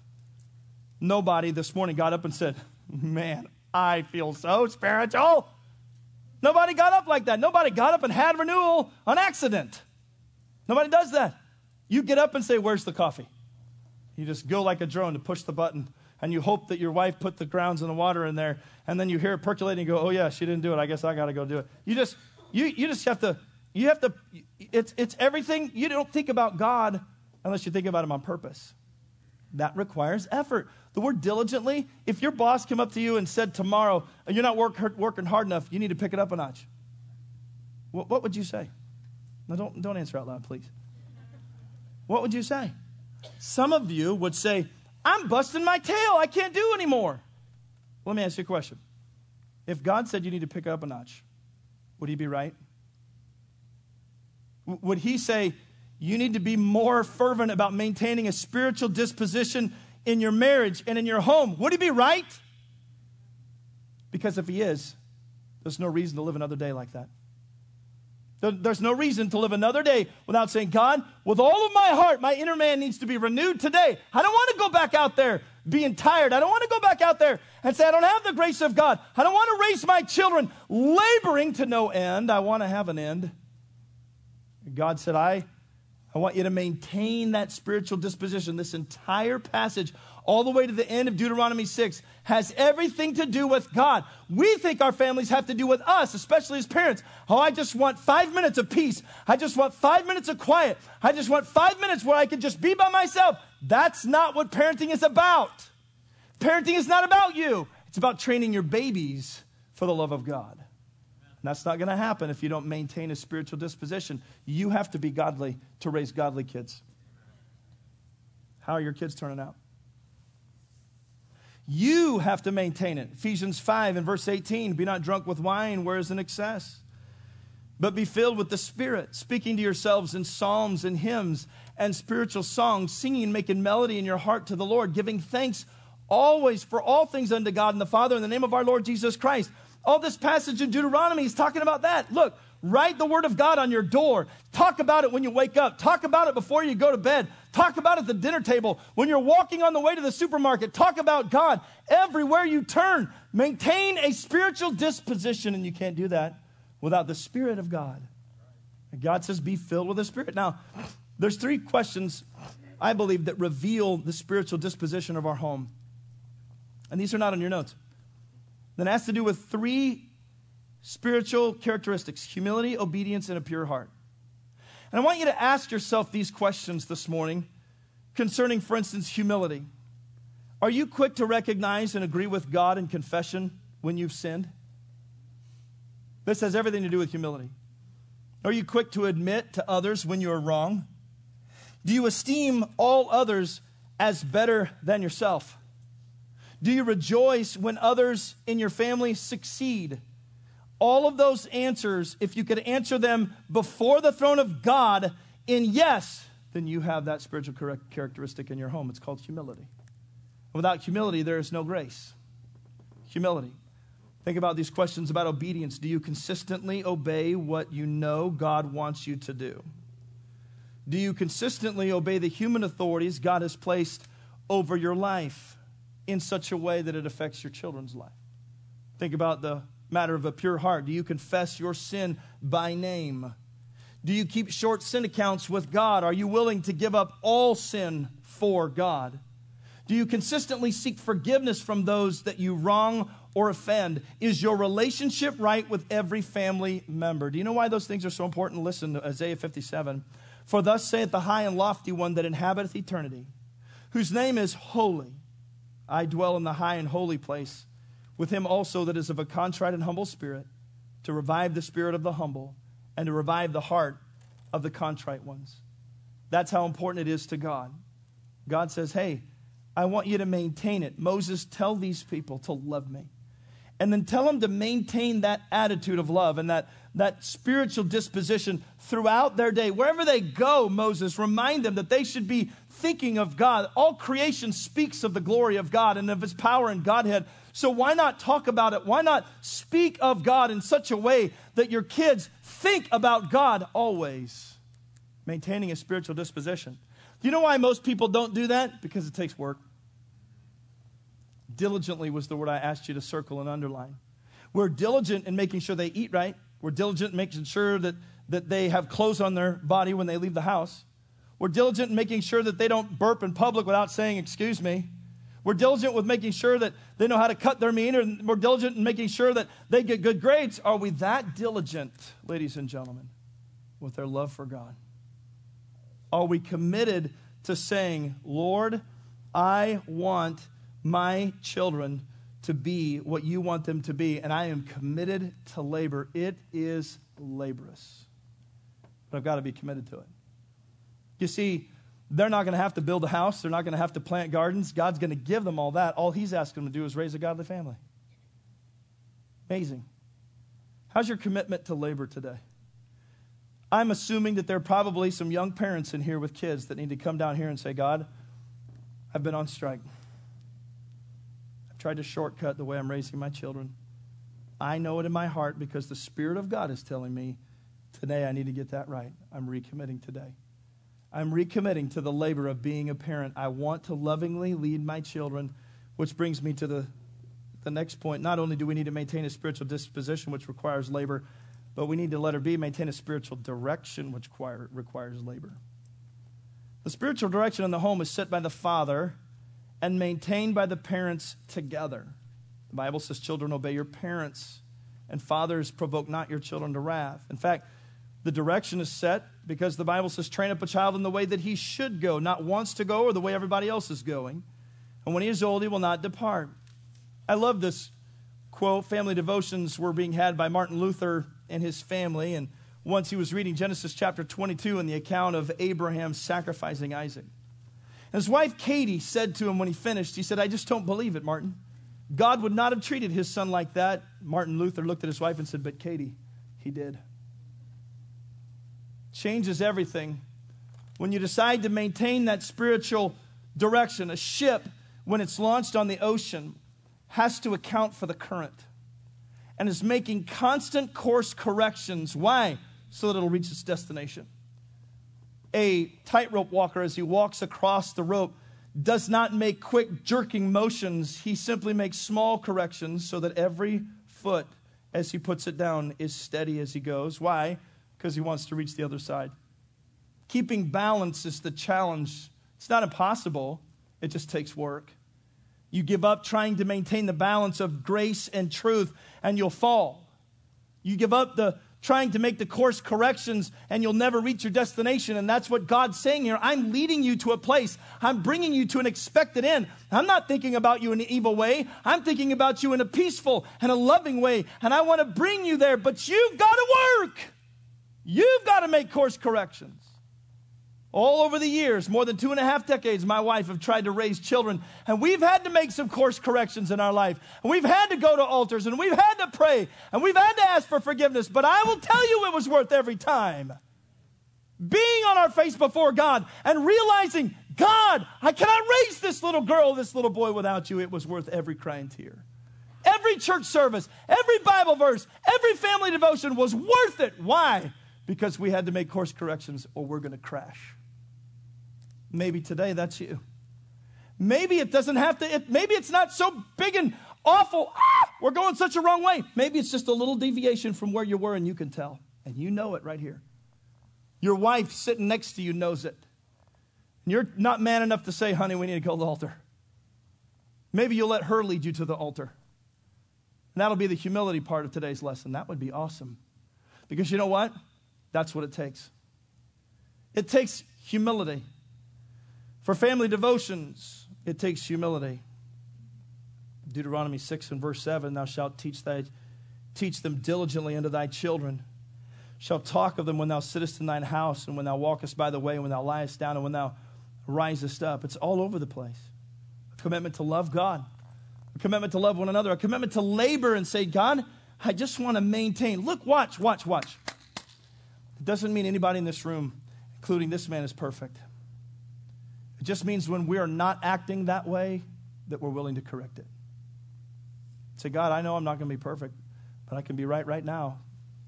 Nobody this morning got up and said, man, I feel so spiritual. Nobody got up like that. Nobody got up and had renewal on accident. Nobody does that. You get up and say, where's the coffee? You just go like a drone to push the button, and you hope that your wife put the grounds and the water in there, and then you hear it percolating and go, oh yeah, she didn't do it. I guess I got to go do it. You just, you, you just have to, you have to, it's, it's everything. You don't think about God unless you think about them on purpose. That requires effort. The word diligently, if your boss came up to you and said tomorrow, you're not work, working hard enough, you need to pick it up a notch. What, what would you say? No, don't, don't answer out loud, please. What would you say? Some of you would say, I'm busting my tail. I can't do anymore. Let me ask you a question. If God said you need to pick it up a notch, would he be right? W- would he say, you need to be more fervent about maintaining a spiritual disposition in your marriage and in your home? Would he be right? Because if he is, there's no reason to live another day like that. There's no reason to live another day without saying, God, with all of my heart, my inner man needs to be renewed today. I don't want to go back out there being tired. I don't want to go back out there and say, I don't have the grace of God. I don't want to raise my children laboring to no end. I want to have an end. God said, I, I want you to maintain that spiritual disposition. This entire passage, all the way to the end of Deuteronomy six, has everything to do with God. We think our families have to do with us, especially as parents. Oh, I just want five minutes of peace. I just want five minutes of quiet. I just want five minutes where I can just be by myself. That's not what parenting is about. Parenting is not about you. It's about training your babies for the love of God. And that's not going to happen if you don't maintain a spiritual disposition. You have to be godly to raise godly kids. How are your kids turning out? You have to maintain it. Ephesians five and verse eighteen, be not drunk with wine, where is an excess, but be filled with the Spirit, speaking to yourselves in psalms and hymns and spiritual songs, singing and making melody in your heart to the Lord, giving thanks always for all things unto God and the Father in the name of our Lord Jesus Christ. All this passage in Deuteronomy is talking about that. Look, write the word of God on your door. Talk about it when you wake up. Talk about it before you go to bed. Talk about it at the dinner table. When you're walking on the way to the supermarket, talk about God everywhere you turn. Maintain a spiritual disposition, and you can't do that without the Spirit of God. And God says, be filled with the Spirit. Now, there's three questions, I believe, that reveal the spiritual disposition of our home. And these are not on your notes. That has to do with three spiritual characteristics: humility, obedience, and a pure heart. And I want you to ask yourself these questions this morning concerning, for instance, humility. Are you quick to recognize and agree with God in confession when you've sinned? This has everything to do with humility. Are you quick to admit to others when you are wrong? Do you esteem all others as better than yourself? Do you rejoice when others in your family succeed? All of those answers, if you could answer them before the throne of God in yes, then you have that spiritual characteristic in your home. It's called humility. Without humility, there is no grace. Humility. Think about these questions about obedience. Do you consistently obey what you know God wants you to do? Do you consistently obey the human authorities God has placed over your life in such a way that it affects your children's life? Think about the matter of a pure heart. Do you confess your sin by name? Do you keep short sin accounts with God? Are you willing to give up all sin for God? Do you consistently seek forgiveness from those that you wrong or offend? Is your relationship right with every family member? Do you know why those things are so important? Listen to Isaiah fifty-seven. For thus saith the high and lofty one that inhabiteth eternity, whose name is holy. I dwell in the high and holy place, with him also that is of a contrite and humble spirit, to revive the spirit of the humble, and to revive the heart of the contrite ones. That's how important it is to God. God says, hey, I want you to maintain it. Moses, tell these people to love me. And then tell them to maintain that attitude of love and that, that spiritual disposition throughout their day. Wherever they go, Moses, remind them that they should be thinking of God. All creation speaks of the glory of God and of his power and Godhead. So why not talk about it? Why not speak of God in such a way that your kids think about God always? Maintaining a spiritual disposition. Do you know why most people don't do that? Because it takes work. Diligently was the word I asked you to circle and underline. We're diligent in making sure they eat right. We're diligent in making sure that, that they have clothes on their body when they leave the house. We're diligent in making sure that they don't burp in public without saying, excuse me. We're diligent with making sure that they know how to cut their meat, and we're diligent in making sure that they get good grades. Are we that diligent, ladies and gentlemen, with their love for God? Are we committed to saying, Lord, I want my children to be what you want them to be, and I am committed to labor. It is laborious, but I've got to be committed to it. You see, they're not going to have to build a house. They're not going to have to plant gardens. God's going to give them all that. All he's asking them to do is raise a godly family. Amazing. How's your commitment to labor today? I'm assuming that there are probably some young parents in here with kids that need to come down here and say, God, I've been on strike. I've tried to shortcut the way I'm raising my children. I know it in my heart because the Spirit of God is telling me today I need to get that right. I'm recommitting today. I'm recommitting to the labor of being a parent. I want to lovingly lead my children, which brings me to the, the next point. Not only do we need to maintain a spiritual disposition, which requires labor, but we need to let her be, maintain a spiritual direction, which require, requires labor. The spiritual direction in the home is set by the father and maintained by the parents together. The Bible says, children, obey your parents, and fathers, provoke not your children to wrath. In fact, the direction is set because the Bible says, train up a child in the way that he should go, not wants to go or the way everybody else is going. And when he is old, he will not depart. I love this quote. Family devotions were being had by Martin Luther and his family. And once he was reading Genesis chapter twenty-two and the account of Abraham sacrificing Isaac. And his wife Katie said to him when he finished, he said, I just don't believe it, Martin. God would not have treated his son like that. Martin Luther looked at his wife and said, but Katie, he did. Changes everything when you decide to maintain that spiritual direction. A ship, when it's launched on the ocean, has to account for the current and is making constant course corrections. Why? So that it'll reach its destination. A tightrope walker, as he walks across the rope, does not make quick jerking motions. He simply makes small corrections so that every foot, as he puts it down, is steady as he goes. Why? Because he wants to reach the other side. Keeping balance is the challenge. It's not impossible. It just takes work. You give up trying to maintain the balance of grace and truth, and you'll fall. You give up the trying to make the course corrections, and you'll never reach your destination. And that's what God's saying here. I'm leading you to a place. I'm bringing you to an expected end. I'm not thinking about you in an evil way. I'm thinking about you in a peaceful and a loving way. And I want to bring you there, but you've got to work. You've got to make course corrections. All over the years, more than two and a half decades, my wife have tried to raise children, and we've had to make some course corrections in our life. And we've had to go to altars, and we've had to pray, and we've had to ask for forgiveness. But I will tell you it was worth every time. Being on our face before God and realizing, God, I cannot raise this little girl, this little boy without you. It was worth every crying tear. Every church service, every Bible verse, every family devotion was worth it. Why? Because we had to make course corrections or we're going to crash. Maybe today that's you. Maybe it doesn't have to, it, maybe it's not so big and awful. Ah, we're going such a wrong way. Maybe it's just a little deviation from where you were and you can tell. And you know it right here. Your wife sitting next to you knows it. And you're not man enough to say, honey, we need to go to the altar. Maybe you'll let her lead you to the altar. And that'll be the humility part of today's lesson. That would be awesome. Because you know what? That's what it takes. It takes humility. For family devotions, it takes humility. Deuteronomy six and verse seven, thou shalt teach thy teach them diligently unto thy children. Shalt talk of them when thou sittest in thine house, and when thou walkest by the way, and when thou liest down, and when thou risest up. It's all over the place. A commitment to love God. A commitment to love one another. A commitment to labor and say, God, I just want to maintain. Look, watch, watch, watch. It doesn't mean anybody in this room, including this man, is perfect. It just means when we are not acting that way, that we're willing to correct it. Say, God, I know I'm not going to be perfect, but I can be right right now.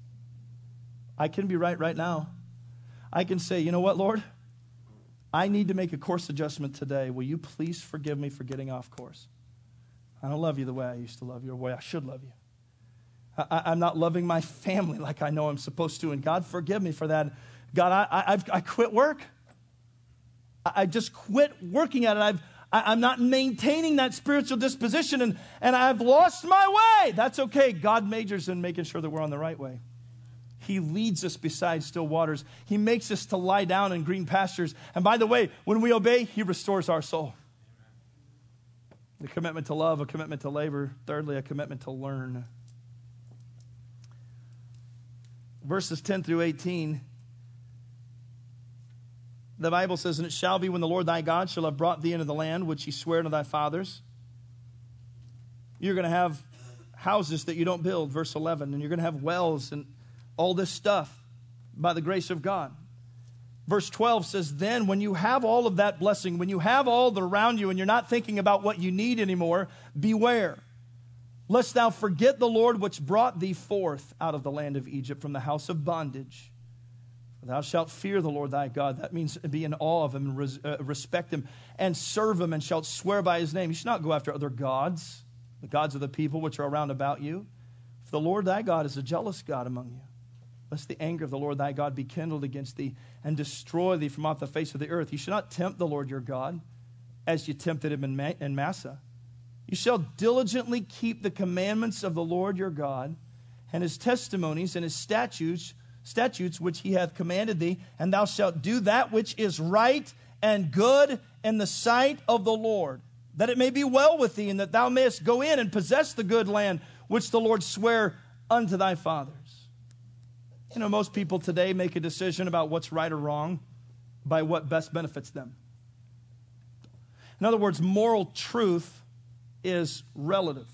I can be right right now. I can say, you know what, Lord? I need to make a course adjustment today. Will you please forgive me for getting off course? I don't love you the way I used to love you or the way I should love you. I, I'm not loving my family like I know I'm supposed to, and God, forgive me for that. God, I, I, I've, I quit work. I, I just quit working at it. I've, I, I'm not maintaining that spiritual disposition, and, and I've lost my way. That's okay. God majors in making sure that we're on the right way. He leads us beside still waters. He makes us to lie down in green pastures. And by the way, when we obey, he restores our soul. The commitment to love, a commitment to labor. Thirdly, a commitment to learn. Verses ten through eighteen. The Bible says, and it shall be when the Lord thy God shall have brought thee into the land which he sware to thy fathers. You're going to have houses that you don't build, verse eleven, and you're going to have wells and all this stuff by the grace of God. Verse twelve says, then when you have all of that blessing, when you have all that around you and you're not thinking about what you need anymore, beware, lest thou forget the Lord which brought thee forth out of the land of Egypt from the house of bondage. Thou shalt fear the Lord thy God. That means be in awe of him, res, uh, respect him, and serve him, and shalt swear by his name. You should not go after other gods, the gods of the people which are around about you. For the Lord thy God is a jealous God among you. Lest the anger of the Lord thy God be kindled against thee, and destroy thee from off the face of the earth. You shall not tempt the Lord your God, as you tempted him in, Ma- in Massah. You shall diligently keep the commandments of the Lord your God, and his testimonies and his statutes, statutes which he hath commanded thee, and thou shalt do that which is right and good in the sight of the Lord, that it may be well with thee, and that thou mayest go in and possess the good land which the Lord sware unto thy fathers. You know, most people today make a decision about what's right or wrong by what best benefits them. In other words, moral truth is relative.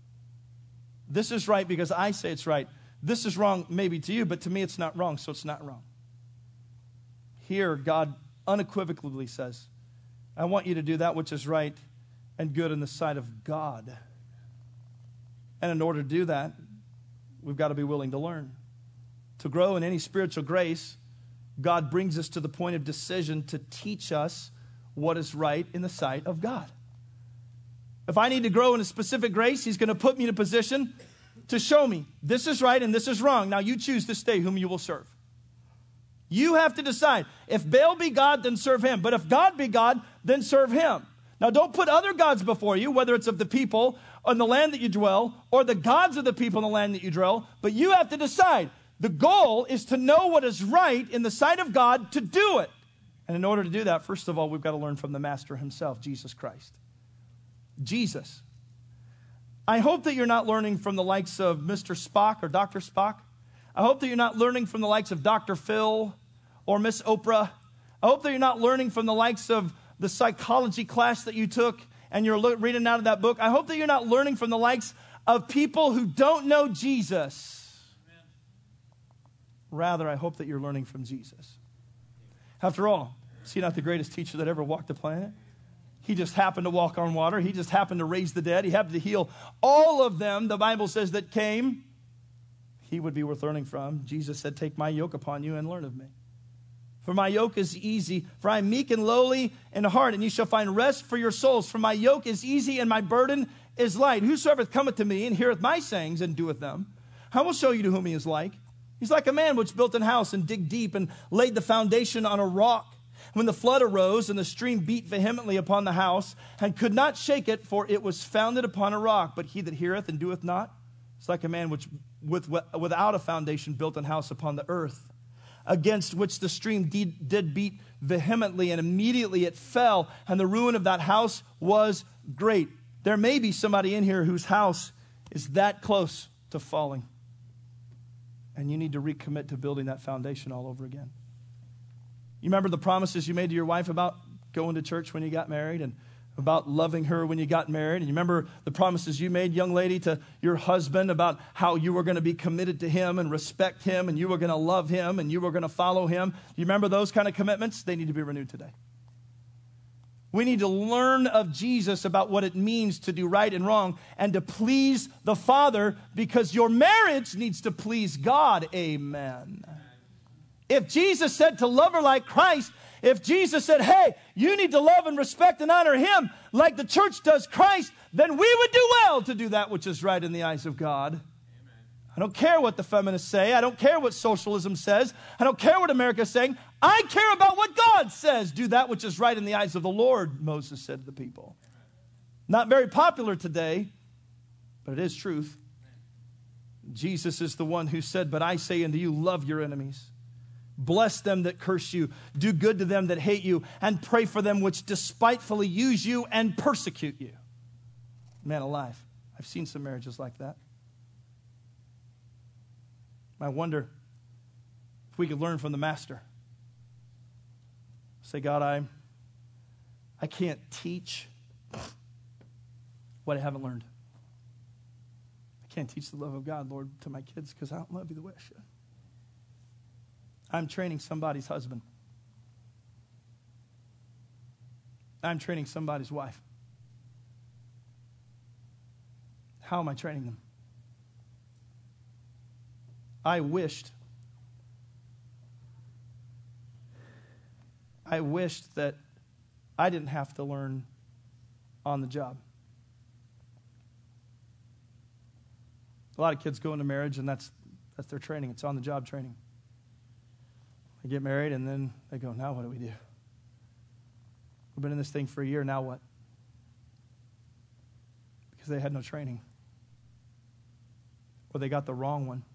This is right because I say it's right. This is wrong maybe to you, but to me it's not wrong, so it's not wrong. Here, God unequivocally says, I want you to do that which is right and good in the sight of God. And in order to do that, we've got to be willing to learn. To grow in any spiritual grace, God brings us to the point of decision to teach us what is right in the sight of God. If I need to grow in a specific grace, he's going to put me in a position to show me this is right and this is wrong. Now you choose this day whom you will serve. You have to decide. If Baal be God, then serve him. But if God be God, then serve him. Now don't put other gods before you, whether it's of the people on the land that you dwell or the gods of the people on the land that you dwell. But you have to decide. The goal is to know what is right in the sight of God to do it. And in order to do that, first of all, we've got to learn from the Master himself, Jesus Christ. Jesus. I hope that you're not learning from the likes of Mister Spock or Doctor Spock. I hope that you're not learning from the likes of Doctor Phil or Miss Oprah. I hope that you're not learning from the likes of the psychology class that you took and you're lo- reading out of that book. I hope that you're not learning from the likes of people who don't know Jesus. Amen. Rather, I hope that you're learning from Jesus. After all, is he not the greatest teacher that ever walked the planet? He just happened to walk on water. He just happened to raise the dead. He happened to heal all of them, the Bible says, that came. He would be worth learning from. Jesus said, take my yoke upon you and learn of me. For my yoke is easy, for I am meek and lowly in heart, and you shall find rest for your souls. For my yoke is easy and my burden is light. Whosoever cometh to me and heareth my sayings and doeth them, I will show you to whom he is like. He's like a man which built an house and digged deep and laid the foundation on a rock. When the flood arose and the stream beat vehemently upon the house and could not shake it, for it was founded upon a rock. But he that heareth and doeth not, is like a man which with, without a foundation built an house upon the earth, against which the stream did, did beat vehemently, and immediately it fell, and the ruin of that house was great. There may be somebody in here whose house is that close to falling, and you need to recommit to building that foundation all over again. You remember the promises you made to your wife about going to church when you got married and about loving her when you got married? And you remember the promises you made, young lady, to your husband about how you were going to be committed to him and respect him and you were going to love him and you were going to follow him? You remember those kind of commitments? They need to be renewed today. We need to learn of Jesus about what it means to do right and wrong and to please the Father, because your marriage needs to please God. Amen. If Jesus said to love her like Christ, if Jesus said, hey, you need to love and respect and honor him like the church does Christ, then we would do well to do that which is right in the eyes of God. Amen. I don't care what the feminists say. I don't care what socialism says. I don't care what America's saying. I care about what God says. Do that which is right in the eyes of the Lord, Moses said to the people. Not very popular today, but it is truth. Jesus is the one who said, but I say unto you, love your enemies. Bless them that curse you. Do good to them that hate you. And pray for them which despitefully use you and persecute you. Man alive, I've seen some marriages like that. I wonder if we could learn from the Master. Say, God, I, I can't teach what I haven't learned. I can't teach the love of God, Lord, to my kids because I don't love you the way I should. I'm training somebody's husband. I'm training somebody's wife. How am I training them? I wished, I wished that I didn't have to learn on the job. A lot of kids go into marriage and that's that's their training. It's on the job training. They get married and then they go, now what do we do? We've been in this thing for a year, now what? Because they had no training. Or they got the wrong one.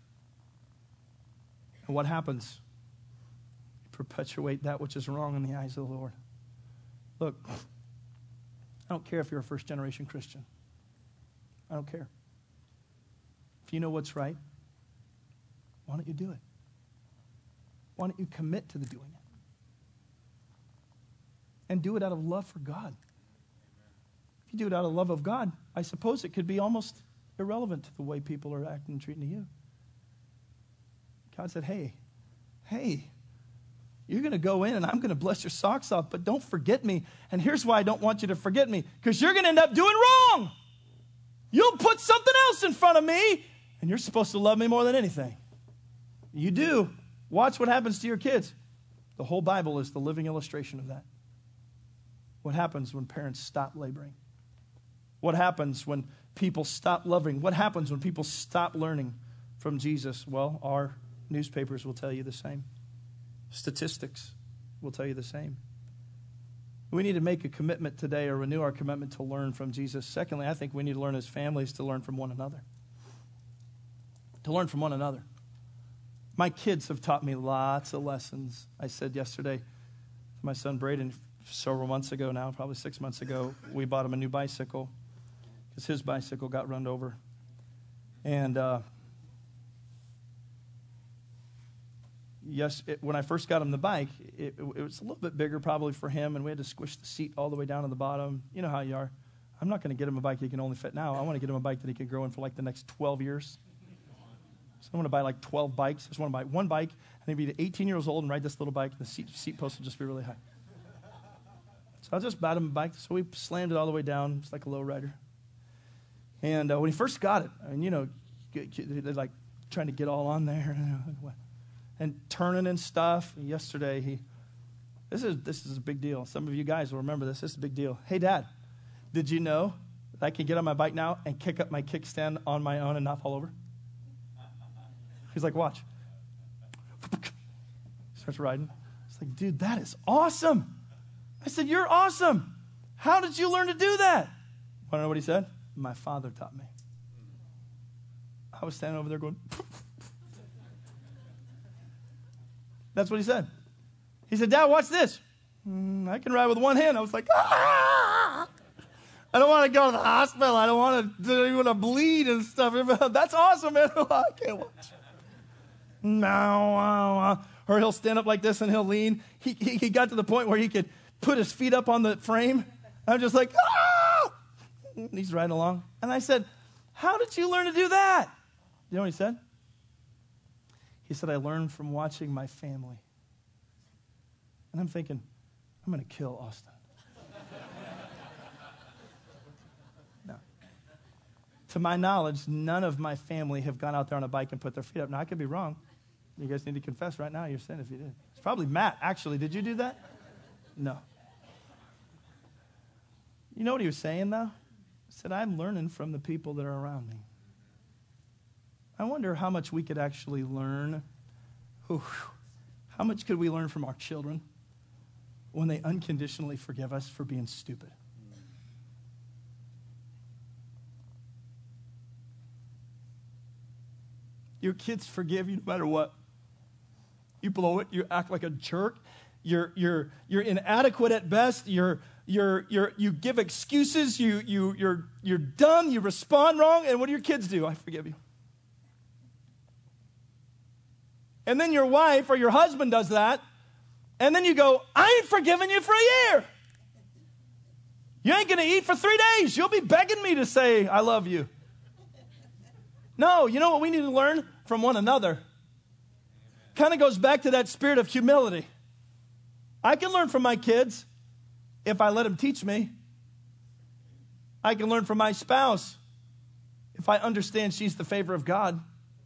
And what happens? Perpetuate that which is wrong in the eyes of the Lord. Look, I don't care if you're a first-generation Christian. I don't care. If you know what's right, why don't you do it? Why don't you commit to the doing it? And do it out of love for God. If you do it out of love of God, I suppose it could be almost irrelevant to the way people are acting and treating you. God said, hey, hey, you're going to go in and I'm going to bless your socks off, but don't forget me. And here's why I don't want you to forget me, because you're going to end up doing wrong. You'll put something else in front of me, and you're supposed to love me more than anything. You do. Watch what happens to your kids. The whole Bible is the living illustration of that. What happens when parents stop laboring? What happens when people stop loving? What happens when people stop learning from Jesus? Well, our newspapers will tell you the same. Statistics will tell you the same. We need to make a commitment today or renew our commitment to learn from Jesus. Secondly, I think we need to learn as families to learn from one another. To learn from one another. My kids have taught me lots of lessons. I said yesterday to my son Braden, several months ago now, probably six months ago, we bought him a new bicycle because his bicycle got run over. And uh, yes, it, when I first got him the bike, it, it was a little bit bigger probably for him, and we had to squish the seat all the way down to the bottom. You know how you are. I'm not going to get him a bike he can only fit now. I want to get him a bike that he can grow in for like the next twelve years. So I'm going to buy like twelve bikes. I just want to buy one bike, and he'd be eighteen years old and ride this little bike, and the seat, seat post will just be really high. So I just bought him a bike. So we slammed it all the way down. It's like a low rider. And uh, when he first got it, I mean, you know, they're like trying to get all on there and turning and stuff. And yesterday, he, this is this is a big deal. Some of you guys will remember this. This is a big deal. Hey, Dad, did you know that I can get on my bike now and kick up my kickstand on my own and not fall over? He's like, watch. Starts riding. It's like, dude, that is awesome. I said, you're awesome. How did you learn to do that? Want to know what he said? My father taught me. I was standing over there going, that's what he said. He said, Dad, watch this. Mm, I can ride with one hand. I was like, ah! I don't want to go to the hospital. I don't want to, I want to bleed and stuff. That's awesome, man. I can't watch. No, or he'll stand up like this and he'll lean. He, he he got to the point where he could put his feet up on the frame. I'm just like, ah! And he's riding along. And I said, how did you learn to do that? You know what he said? He said, I learned from watching my family. And I'm thinking, I'm going to kill Austin. No. To my knowledge, none of my family have gone out there on a bike and put their feet up. Now, I could be wrong. You guys need to confess right now your sin if you did. It's probably Matt, actually. Did you do that? No. You know what he was saying, though? He said, I'm learning from the people that are around me. I wonder how much we could actually learn. Ooh, how much could we learn from our children when they unconditionally forgive us for being stupid? Your kids forgive you no matter what. You blow it, you act like a jerk, you're you're you're inadequate at best, you're you're you're you give excuses, you you you're you're dumb, you respond wrong, and what do your kids do? I forgive you. And then your wife or your husband does that, and then you go, I ain't forgiving you for a year. You ain't going to eat for three days. You'll be begging me to say, I love you. No, you know what we need to learn from one another? Kind of goes back to that spirit of humility. I can learn from my kids if I let them teach me. I can learn from my spouse if I understand she's the favor of God.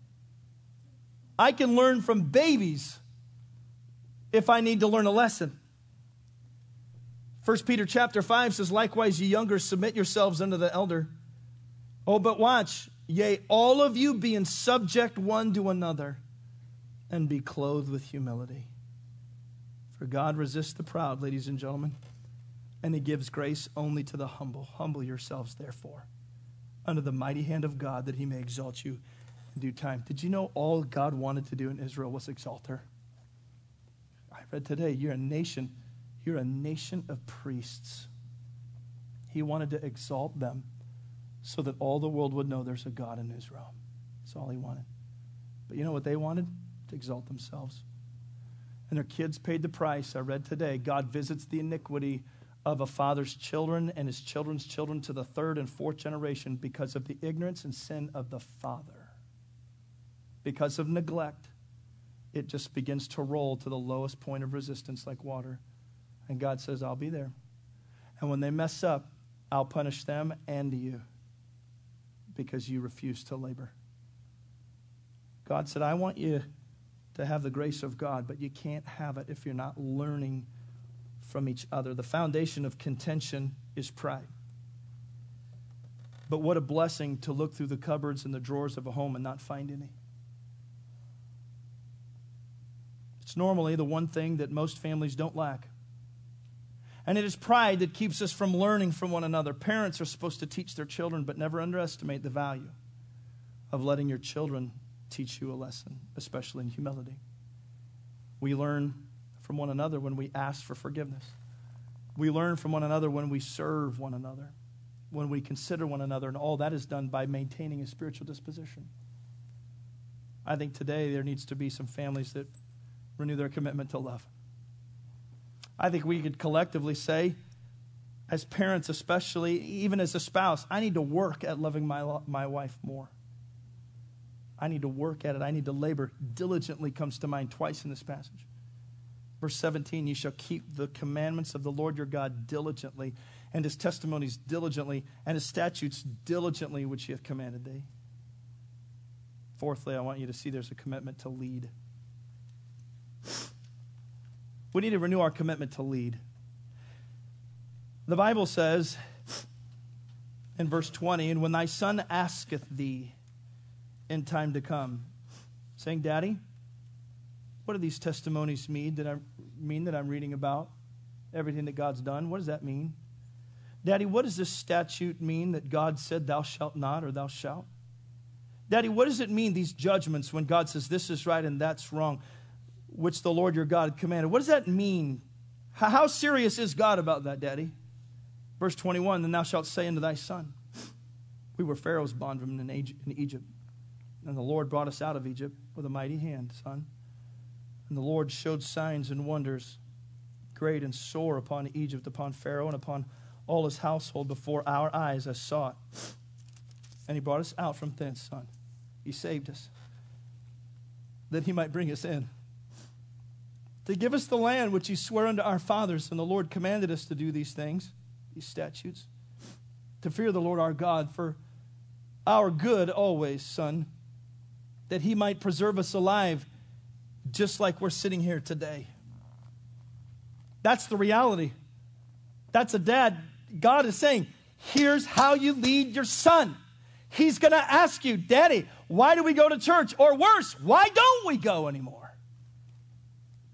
I can learn from babies if I need to learn a lesson. First Peter chapter five says, likewise, ye younger, submit yourselves unto the elder. Oh, but watch, yea, all of you being subject one to another, and be clothed with humility. For God resists the proud, ladies and gentlemen, and he gives grace only to the humble. Humble yourselves, therefore, under the mighty hand of God, that he may exalt you in due time. Did you know all God wanted to do in Israel was exalt her? I read today, you're a nation, you're a nation of priests. He wanted to exalt them so that all the world would know there's a God in Israel. That's all he wanted. But you know what they wanted? To exalt themselves. And their kids paid the price. I read today, God visits the iniquity of a father's children and his children's children to the third and fourth generation because of the ignorance and sin of the father. Because of neglect, it just begins to roll to the lowest point of resistance like water. And God says, I'll be there. And when they mess up, I'll punish them and you because you refuse to labor. God said, I want you to have the grace of God, but you can't have it if you're not learning from each other. The foundation of contention is pride. But what a blessing to look through the cupboards and the drawers of a home and not find any. It's normally the one thing that most families don't lack. And it is pride that keeps us from learning from one another. Parents are supposed to teach their children, but never underestimate the value of letting your children teach you a lesson, especially in humility. We learn from one another when we ask for forgiveness. We learn from one another when we serve one another, when we consider one another, and all that is done by maintaining a spiritual disposition. I think today there needs to be some families that renew their commitment to love. I think we could collectively say, as parents especially, even as a spouse, I need to work at loving my, my wife more. I need to work at it. I need to labor. Diligently comes to mind twice in this passage. Verse seventeen, you shall keep the commandments of the Lord your God diligently, and his testimonies diligently, and his statutes diligently, which he hath commanded thee. Fourthly, I want you to see there's a commitment to lead. We need to renew our commitment to lead. The Bible says in verse twenty, and when thy son asketh thee in time to come, saying, Daddy, what do these testimonies mean that I mean that I'm reading about? Everything that God's done. What does that mean? Daddy, what does this statute mean that God said thou shalt not or thou shalt? Daddy, what does it mean, these judgments, when God says this is right and that's wrong, which the Lord your God commanded? What does that mean? How, how serious is God about that, Daddy? Verse twenty-one, then thou shalt say unto thy son, we were Pharaoh's bondmen in Egypt, and the Lord brought us out of Egypt with a mighty hand, son. And the Lord showed signs and wonders, great and sore, upon Egypt, upon Pharaoh, and upon all his household before our eyes, as saw it. And he brought us out from thence, son. He saved us, that he might bring us in, to give us the land which he sware unto our fathers. And the Lord commanded us to do these things, these statutes, to fear the Lord our God for our good always, son, that he might preserve us alive, just like we're sitting here today. That's the reality. That's a dad. God is saying, here's how you lead your son. He's going to ask you, Daddy, why do we go to church? Or worse, why don't we go anymore?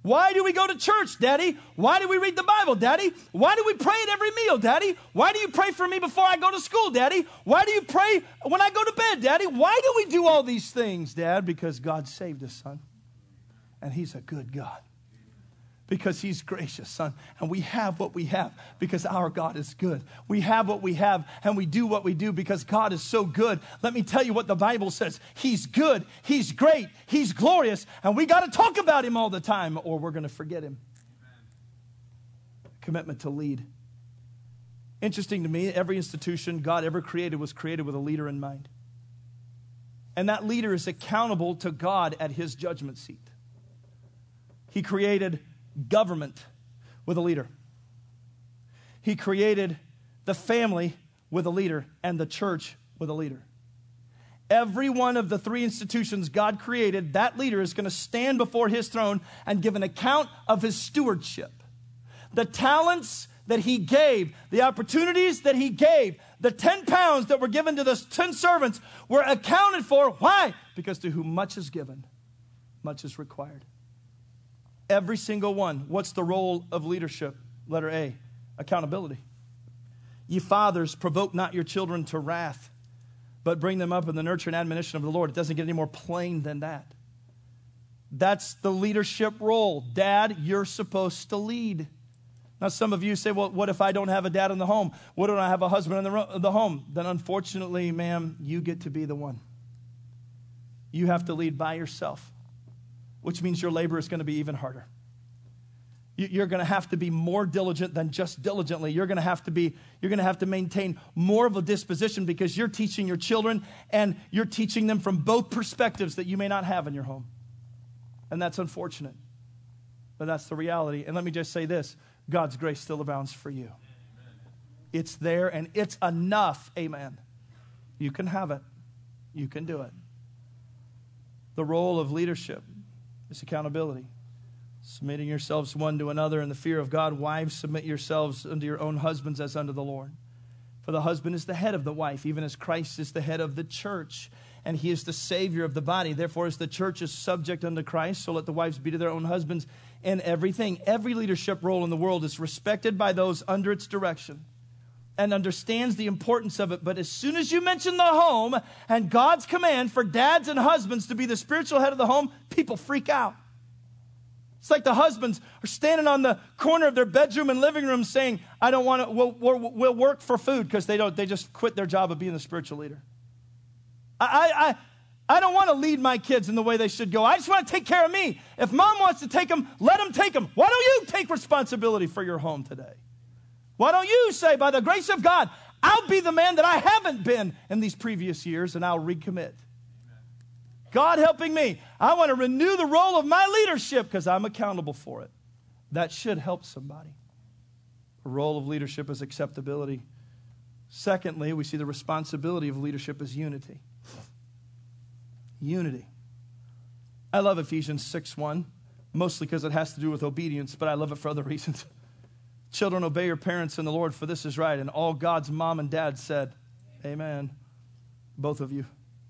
Why do we go to church, Daddy? Why do we read the Bible, Daddy? Why do we pray at every meal, Daddy? Why do you pray for me before I go to school, Daddy? Why do you pray when I go to bed, Daddy? Why do we do all these things, Dad? Because God saved us, son. And He's a good God. Because He's gracious, son. And we have what we have because our God is good. We have what we have and we do what we do because God is so good. Let me tell you what the Bible says. He's good. He's great. He's glorious. And we got to talk about Him all the time or we're going to forget Him. Amen. Commitment to lead. Interesting to me, every institution God ever created was created with a leader in mind. And that leader is accountable to God at His judgment seat. He created government with a leader. He created the family with a leader and the church with a leader. Every one of the three institutions God created, that leader is going to stand before His throne and give an account of his stewardship. The talents that He gave, the opportunities that He gave, the ten pounds that were given to the ten servants were accounted for. Why? Because to whom much is given, much is required. Every single one. What's the role of leadership? Letter A, accountability. Ye fathers, provoke not your children to wrath, but bring them up in the nurture and admonition of the Lord. It doesn't get any more plain than that. That's the leadership role. Dad, you're supposed to lead. Now, some of you say, well, what if I don't have a dad in the home? What if I don't have a husband in the, ro- the home? Then unfortunately, ma'am, you get to be the one. You have to lead by yourself, which means your labor is going to be even harder. You're going to have to be more diligent than just diligently. You're going to have to be, you're going to have to maintain more of a disposition because you're teaching your children and you're teaching them from both perspectives that you may not have in your home. And that's unfortunate. But that's the reality. And let me just say this, God's grace still abounds for you. It's there and it's enough. Amen. You can have it. You can do it. The role of leadership is accountability. Submitting yourselves one to another in the fear of God. Wives, submit yourselves unto your own husbands as unto the Lord. For the husband is the head of the wife, even as Christ is the head of the church, and He is the Savior of the body. Therefore, as the church is subject unto Christ, so let the wives be to their own husbands in everything. Every leadership role in the world is respected by those under its direction and understands the importance of it. But as soon as you mention the home and God's command for dads and husbands to be the spiritual head of the home, people freak out. It's like the husbands are standing on the corner of their bedroom and living room saying, I don't want to, we'll, we'll, we'll work for food because they don't, they just quit their job of being the spiritual leader. I, I, I don't want to lead my kids in the way they should go. I just want to take care of me. If mom wants to take them, let them take them. Why don't you take responsibility for your home today? Why don't you say, by the grace of God, I'll be the man that I haven't been in these previous years and I'll recommit. God helping me. I want to renew the role of my leadership because I'm accountable for it. That should help somebody. The role of leadership is acceptability. Secondly, we see the responsibility of leadership as unity. Unity. I love Ephesians six one, mostly because it has to do with obedience, but I love it for other reasons. Children, obey your parents in the Lord, for this is right. And all God's mom and dad said, amen. Both of you.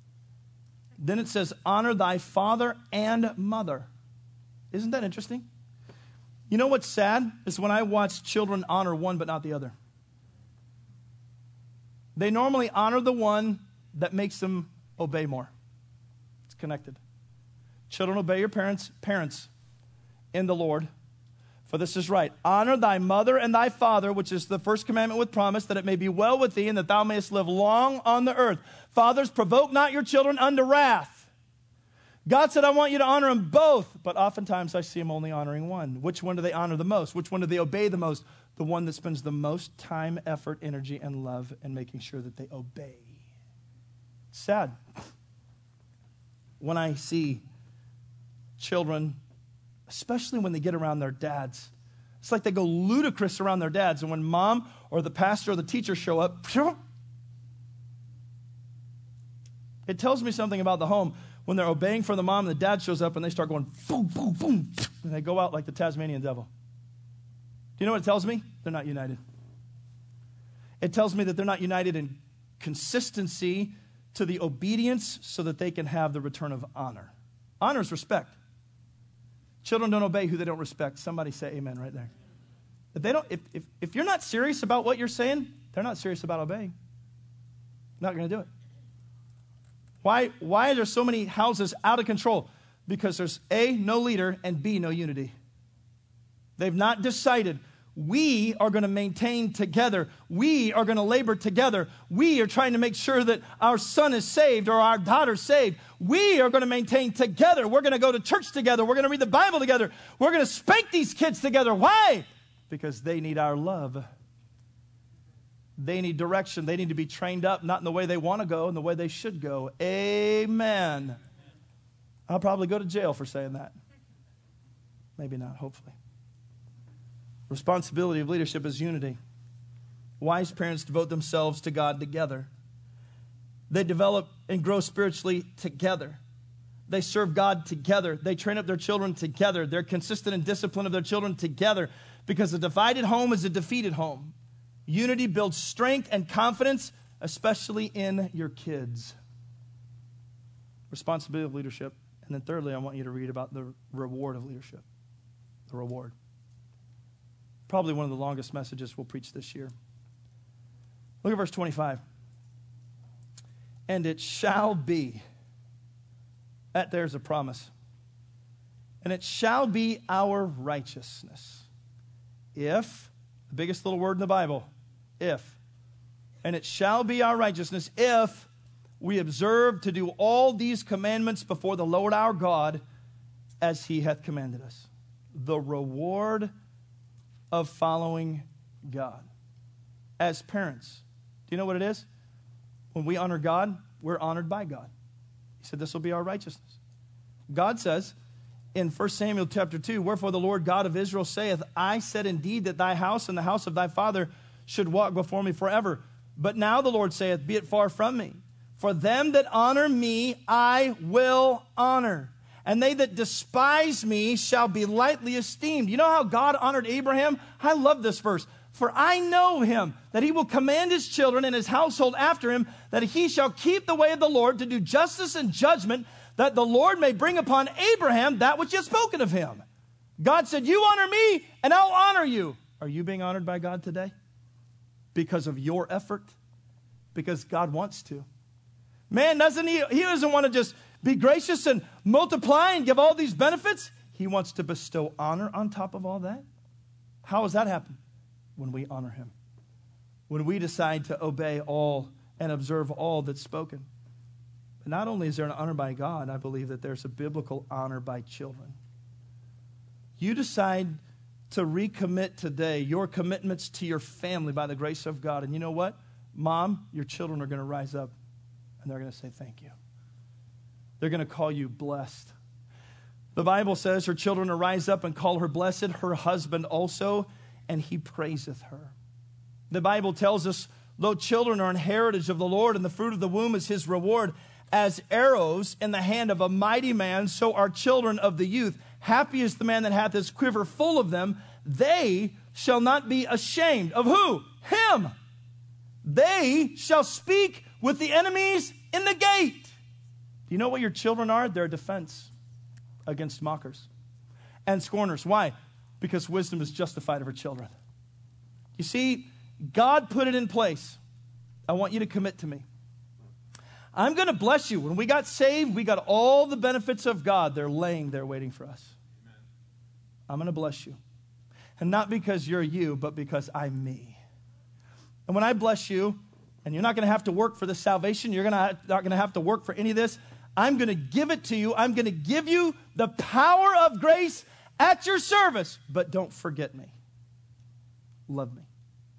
Then it says, honor thy father and mother. Isn't that interesting? You know what's sad is when I watch children honor one but not the other. They normally honor the one that makes them obey more. It's connected. Children, obey your parents, parents in the Lord, for this is right. Honor thy mother and thy father, which is the first commandment with promise, that it may be well with thee and that thou mayest live long on the earth. Fathers, provoke not your children unto wrath. God said, I want you to honor them both, but oftentimes I see them only honoring one. Which one do they honor the most? Which one do they obey the most? The one that spends the most time, effort, energy, and love in making sure that they obey. It's sad when I see children, especially when they get around their dads. It's like they go ludicrous around their dads. And when mom or the pastor or the teacher show up, it tells me something about the home. When they're obeying for the mom, the dad shows up and they start going boom, boom, boom. And they go out like the Tasmanian devil. Do you know what it tells me? They're not united. It tells me that they're not united in consistency to the obedience so that they can have the return of honor. Honor is respect. Children don't obey who they don't respect. Somebody say amen right there. If, they don't, if, if, if you're not serious about what you're saying, they're not serious about obeying. Not going to do it. Why, why are there so many houses out of control? Because there's A, no leader, and B, no unity. They've not decided. We are going to maintain together. We are going to labor together. We are trying to make sure that our son is saved or our daughter's saved. We are going to maintain together. We're going to go to church together. We're going to read the Bible together. We're going to spank these kids together. Why? Because they need our love. They need direction. They need to be trained up, not in the way they want to go, in the way they should go. Amen. I'll probably go to jail for saying that. Maybe not, hopefully. Responsibility of leadership is unity. Wise parents devote themselves to God together. They develop and grow spiritually together. They serve God together. They train up their children together. They're consistent in discipline of their children together, because a divided home is a defeated home. Unity builds strength and confidence, especially in your kids. Responsibility of leadership. And then thirdly, I want you to read about the reward of leadership. The reward. Probably one of the longest messages we'll preach this year. Look at verse twenty-five. And it shall be, that there's a promise. And it shall be our righteousness. If, the biggest little word in the Bible, if. And it shall be our righteousness if we observe to do all these commandments before the Lord our God as he hath commanded us. The reward of following God. As parents, do you know what it is? When we honor God, we're honored by God. He said this will be our righteousness. God says in First Samuel chapter two, wherefore the Lord God of Israel saith, I said indeed that thy house and the house of thy father should walk before me forever. But now the Lord saith, be it far from me. For them that honor me, I will honor. And they that despise me shall be lightly esteemed. You know how God honored Abraham? I love this verse. For I know him, that he will command his children and his household after him, that he shall keep the way of the Lord to do justice and judgment, that the Lord may bring upon Abraham that which is spoken of him. God said, you honor me, and I'll honor you. Are you being honored by God today? Because of your effort? Because God wants to. Man, doesn't he? He doesn't want to just be gracious and multiply and give all these benefits. He wants to bestow honor on top of all that. How does that happen? When we honor him. When we decide to obey all and observe all that's spoken. But not only is there an honor by God, I believe that there's a biblical honor by children. You decide to recommit today your commitments to your family by the grace of God. And you know what? Mom, your children are going to rise up and they're going to say thank you. They're going to call you blessed. The Bible says her children arise up and call her blessed, her husband also, and he praiseth her. The Bible tells us, though children are an heritage of the Lord, and the fruit of the womb is his reward, as arrows in the hand of a mighty man, so are children of the youth. Happy is the man that hath his quiver full of them. They shall not be ashamed. Of who? Him. They shall speak with the enemies in the gate. Do you know what your children are? They're a defense against mockers and scorners. Why? Because wisdom is justified of her children. You see, God put it in place. I want you to commit to me. I'm going to bless you. When we got saved, we got all the benefits of God. They're laying there waiting for us. Amen. I'm going to bless you. And not because you're you, but because I'm me. And when I bless you, and you're not going to have to work for the salvation, you're gonna, not going to have to work for any of this, I'm going to give it to you. I'm going to give you the power of grace at your service. But don't forget me. Love me.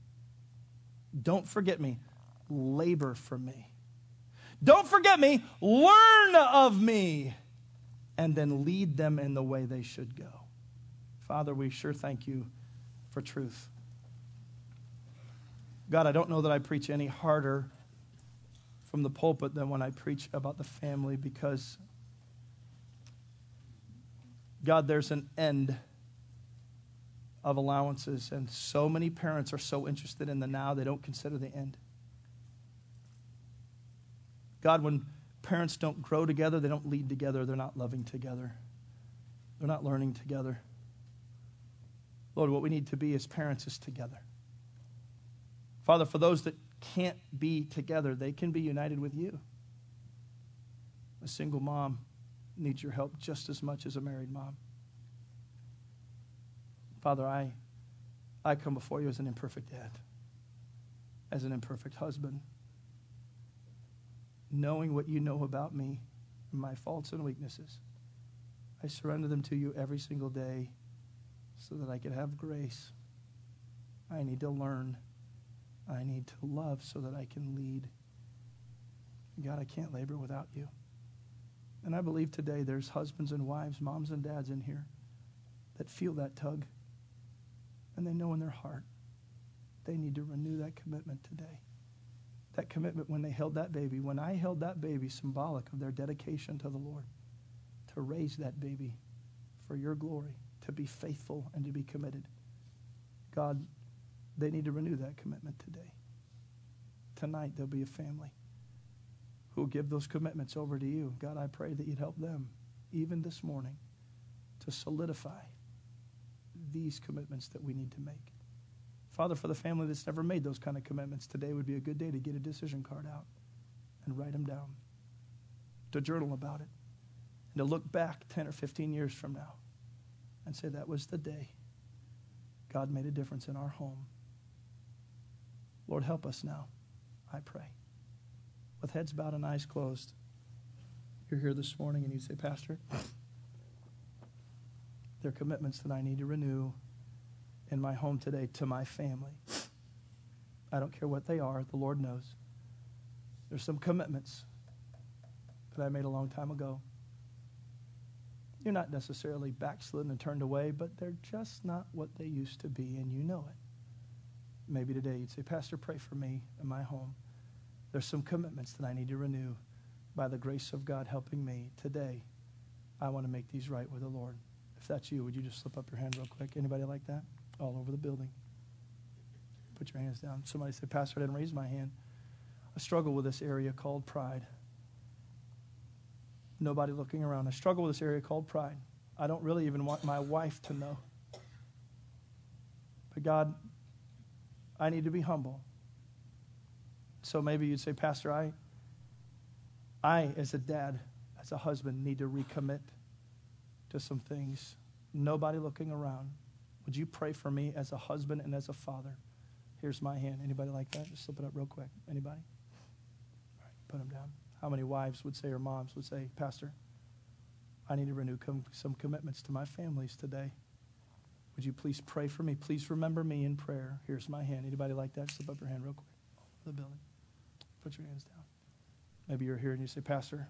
Don't forget me. Labor for me. Don't forget me. Learn of me. And then lead them in the way they should go. Father, we sure thank you for truth. God, I don't know that I preach any harder from the pulpit than when I preach about the family, because, God, there's an end of allowances, and so many parents are so interested in the now, they don't consider the end. God, when parents don't grow together, they don't lead together, they're not loving together. They're not learning together. Lord, what we need to be as parents is together. Father, for those that can't be together, they can be united with you. A single mom needs your help just as much as a married mom. Father, I, I come before you as an imperfect dad, as an imperfect husband, knowing what you know about me, my faults and weaknesses. I surrender them to you every single day so that I can have grace. I need to learn. I need to love so that I can lead. God, I can't labor without you. And I believe today there's husbands and wives, moms and dads in here that feel that tug. And they know in their heart they need to renew that commitment today. That commitment when they held that baby. When I held that baby, symbolic of their dedication to the Lord, to raise that baby for your glory, to be faithful and to be committed. God, they need to renew that commitment today. Tonight, there'll be a family who will give those commitments over to you. God, I pray that you'd help them, even this morning, to solidify these commitments that we need to make. Father, for the family that's never made those kind of commitments, today would be a good day to get a decision card out and write them down, to journal about it, and to look back ten or fifteen years from now and say that was the day God made a difference in our home. Lord, help us now, I pray. With heads bowed and eyes closed, you're here this morning and you say, Pastor, there are commitments that I need to renew in my home today to my family. I don't care what they are. The Lord knows. There's some commitments that I made a long time ago. You're not necessarily backslidden and turned away, but they're just not what they used to be, and you know it. Maybe today you'd say, Pastor, pray for me in my home. There's some commitments that I need to renew by the grace of God helping me. Today, I want to make these right with the Lord. If that's you, would you just slip up your hand real quick? Anybody like that? All over the building. Put your hands down. Somebody said, Pastor, I didn't raise my hand. I struggle with this area called pride. Nobody looking around. I struggle with this area called pride. I don't really even want my wife to know. But God, I need to be humble. So maybe you'd say, Pastor, I, I as a dad, as a husband, need to recommit to some things. Nobody looking around. Would you pray for me as a husband and as a father? Here's my hand. Anybody like that? Just slip it up real quick. Anybody? All right, put them down. How many wives would say or moms would say, Pastor, I need to renew com- some commitments to my families today. Would you please pray for me? Please remember me in prayer. Here's my hand. Anybody like that? Slip up your hand real quick. The building. Put your hands down. Maybe you're here and you say, Pastor,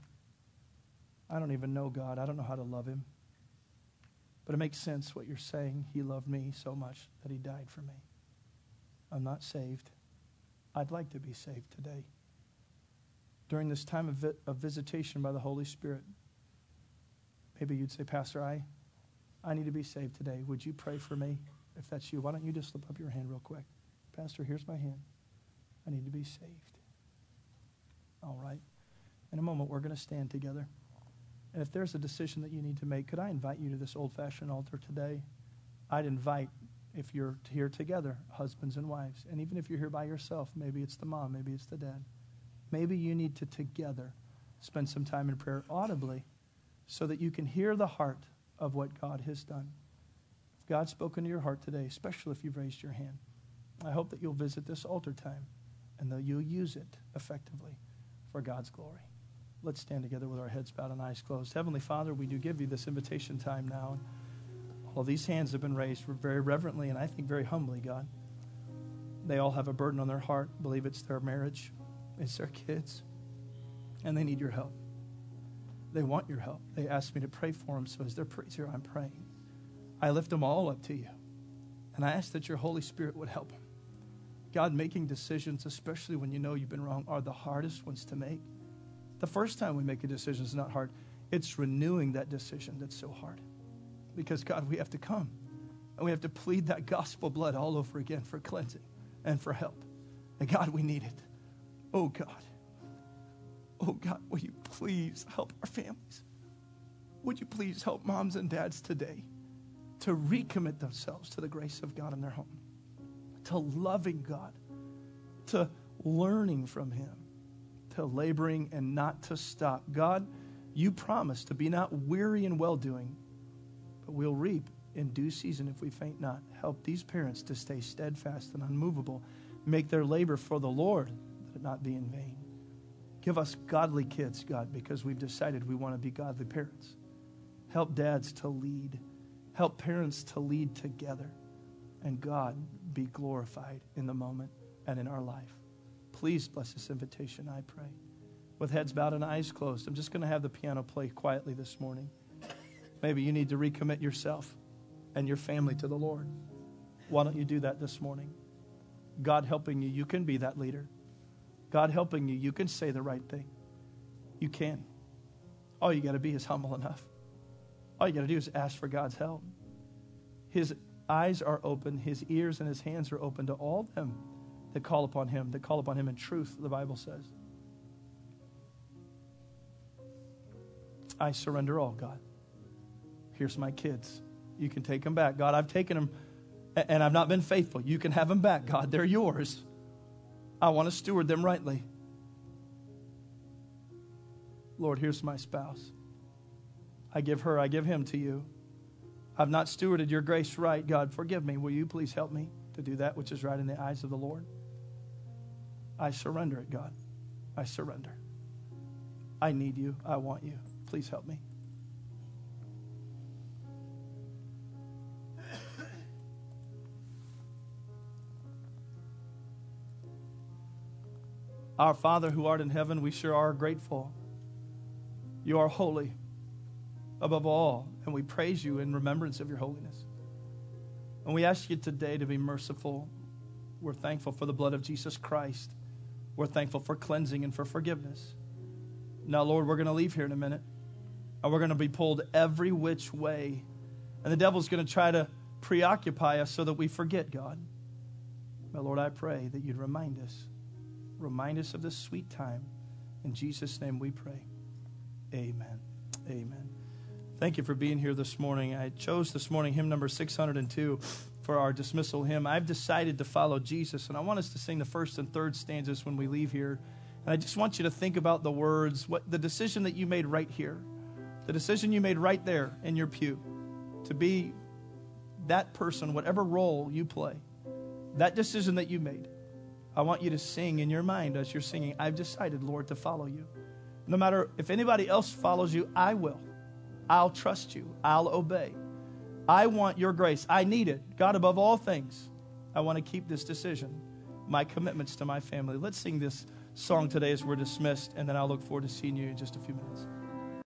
I don't even know God. I don't know how to love him. But it makes sense what you're saying. He loved me so much that he died for me. I'm not saved. I'd like to be saved today. During this time of, vi- of visitation by the Holy Spirit, maybe you'd say, Pastor, I, I need to be saved today. Would you pray for me? If that's you, why don't you just slip up your hand real quick? Pastor, here's my hand. I need to be saved. All right. In a moment, we're going to stand together. And if there's a decision that you need to make, could I invite you to this old-fashioned altar today? I'd invite, if you're here together, husbands and wives. And even if you're here by yourself, maybe it's the mom, maybe it's the dad. Maybe you need to together spend some time in prayer audibly so that you can hear the heart of what God has done. If God's spoken to your heart today, especially if you've raised your hand, I hope that you'll visit this altar time and that you'll use it effectively for God's glory. Let's stand together with our heads bowed and eyes closed. Heavenly Father, we do give you this invitation time now. All these hands have been raised very reverently and I think very humbly, God. They all have a burden on their heart. Believe it's their marriage, it's their kids, and they need your help. They want your help. They asked me to pray for them, so as their preacher, I'm praying. I lift them all up to you, and I ask that your Holy Spirit would help them. God, making decisions, especially when you know you've been wrong, are the hardest ones to make. The first time we make a decision is not hard. It's renewing that decision that's so hard. Because, God, we have to come, and we have to plead that gospel blood all over again for cleansing and for help. And, God, we need it. Oh, God. Oh, God, will you please help our families? would you please help moms and dads today to recommit themselves to the grace of God in their home, to loving God, to learning from him, to laboring and not to stop. God, you promise to be not weary in well-doing, but we'll reap in due season if we faint not. Help these parents to stay steadfast and unmovable. Make their labor for the Lord, that it not be in vain. Give us godly kids, God, because we've decided we want to be godly parents. Help dads to lead. Help parents to lead together. And God, be glorified in the moment and in our life. Please bless this invitation, I pray. With heads bowed and eyes closed, I'm just going to have the piano play quietly this morning. Maybe you need to recommit yourself and your family to the Lord. Why don't you do that this morning? God helping you, you can be that leader. God helping you, you can say the right thing. You can. All you got to be is humble enough. All you got to do is ask for God's help. His eyes are open, his ears and his hands are open to all them that call upon him, that call upon him in truth, the Bible says. I surrender all, God. Here's my kids. You can take them back. God, I've taken them and I've not been faithful. You can have them back, God. They're yours. I want to steward them rightly. Lord, here's my spouse. I give her, I give him to you. I've not stewarded your grace right. God, forgive me. Will you please help me to do that which is right in the eyes of the Lord? I surrender it, God. I surrender. I need you. I want you. Please help me. Our Father who art in heaven, we sure are grateful. You are holy above all, and we praise you in remembrance of your holiness. And we ask you today to be merciful. We're thankful for the blood of Jesus Christ. We're thankful for cleansing and for forgiveness. Now, Lord, we're going to leave here in a minute, and we're going to be pulled every which way. And the devil's going to try to preoccupy us so that we forget God. But, Lord, I pray that you'd remind us. Remind us of this sweet time. In Jesus' name we pray. Amen. Amen. Thank you for being here this morning. I chose this morning hymn number six hundred two for our dismissal hymn. I've decided to follow Jesus, and I want us to sing the first and third stanzas when we leave here. And I just want you to think about the words, what the decision that you made right here, the decision you made right there in your pew to be that person, whatever role you play, that decision that you made. I want you to sing in your mind as you're singing, I've decided, Lord, to follow you. No matter if anybody else follows you, I will. I'll trust you. I'll obey. I want your grace. I need it. God, above all things, I want to keep this decision, my commitments to my family. Let's sing this song today as we're dismissed, and then I'll look forward to seeing you in just a few minutes.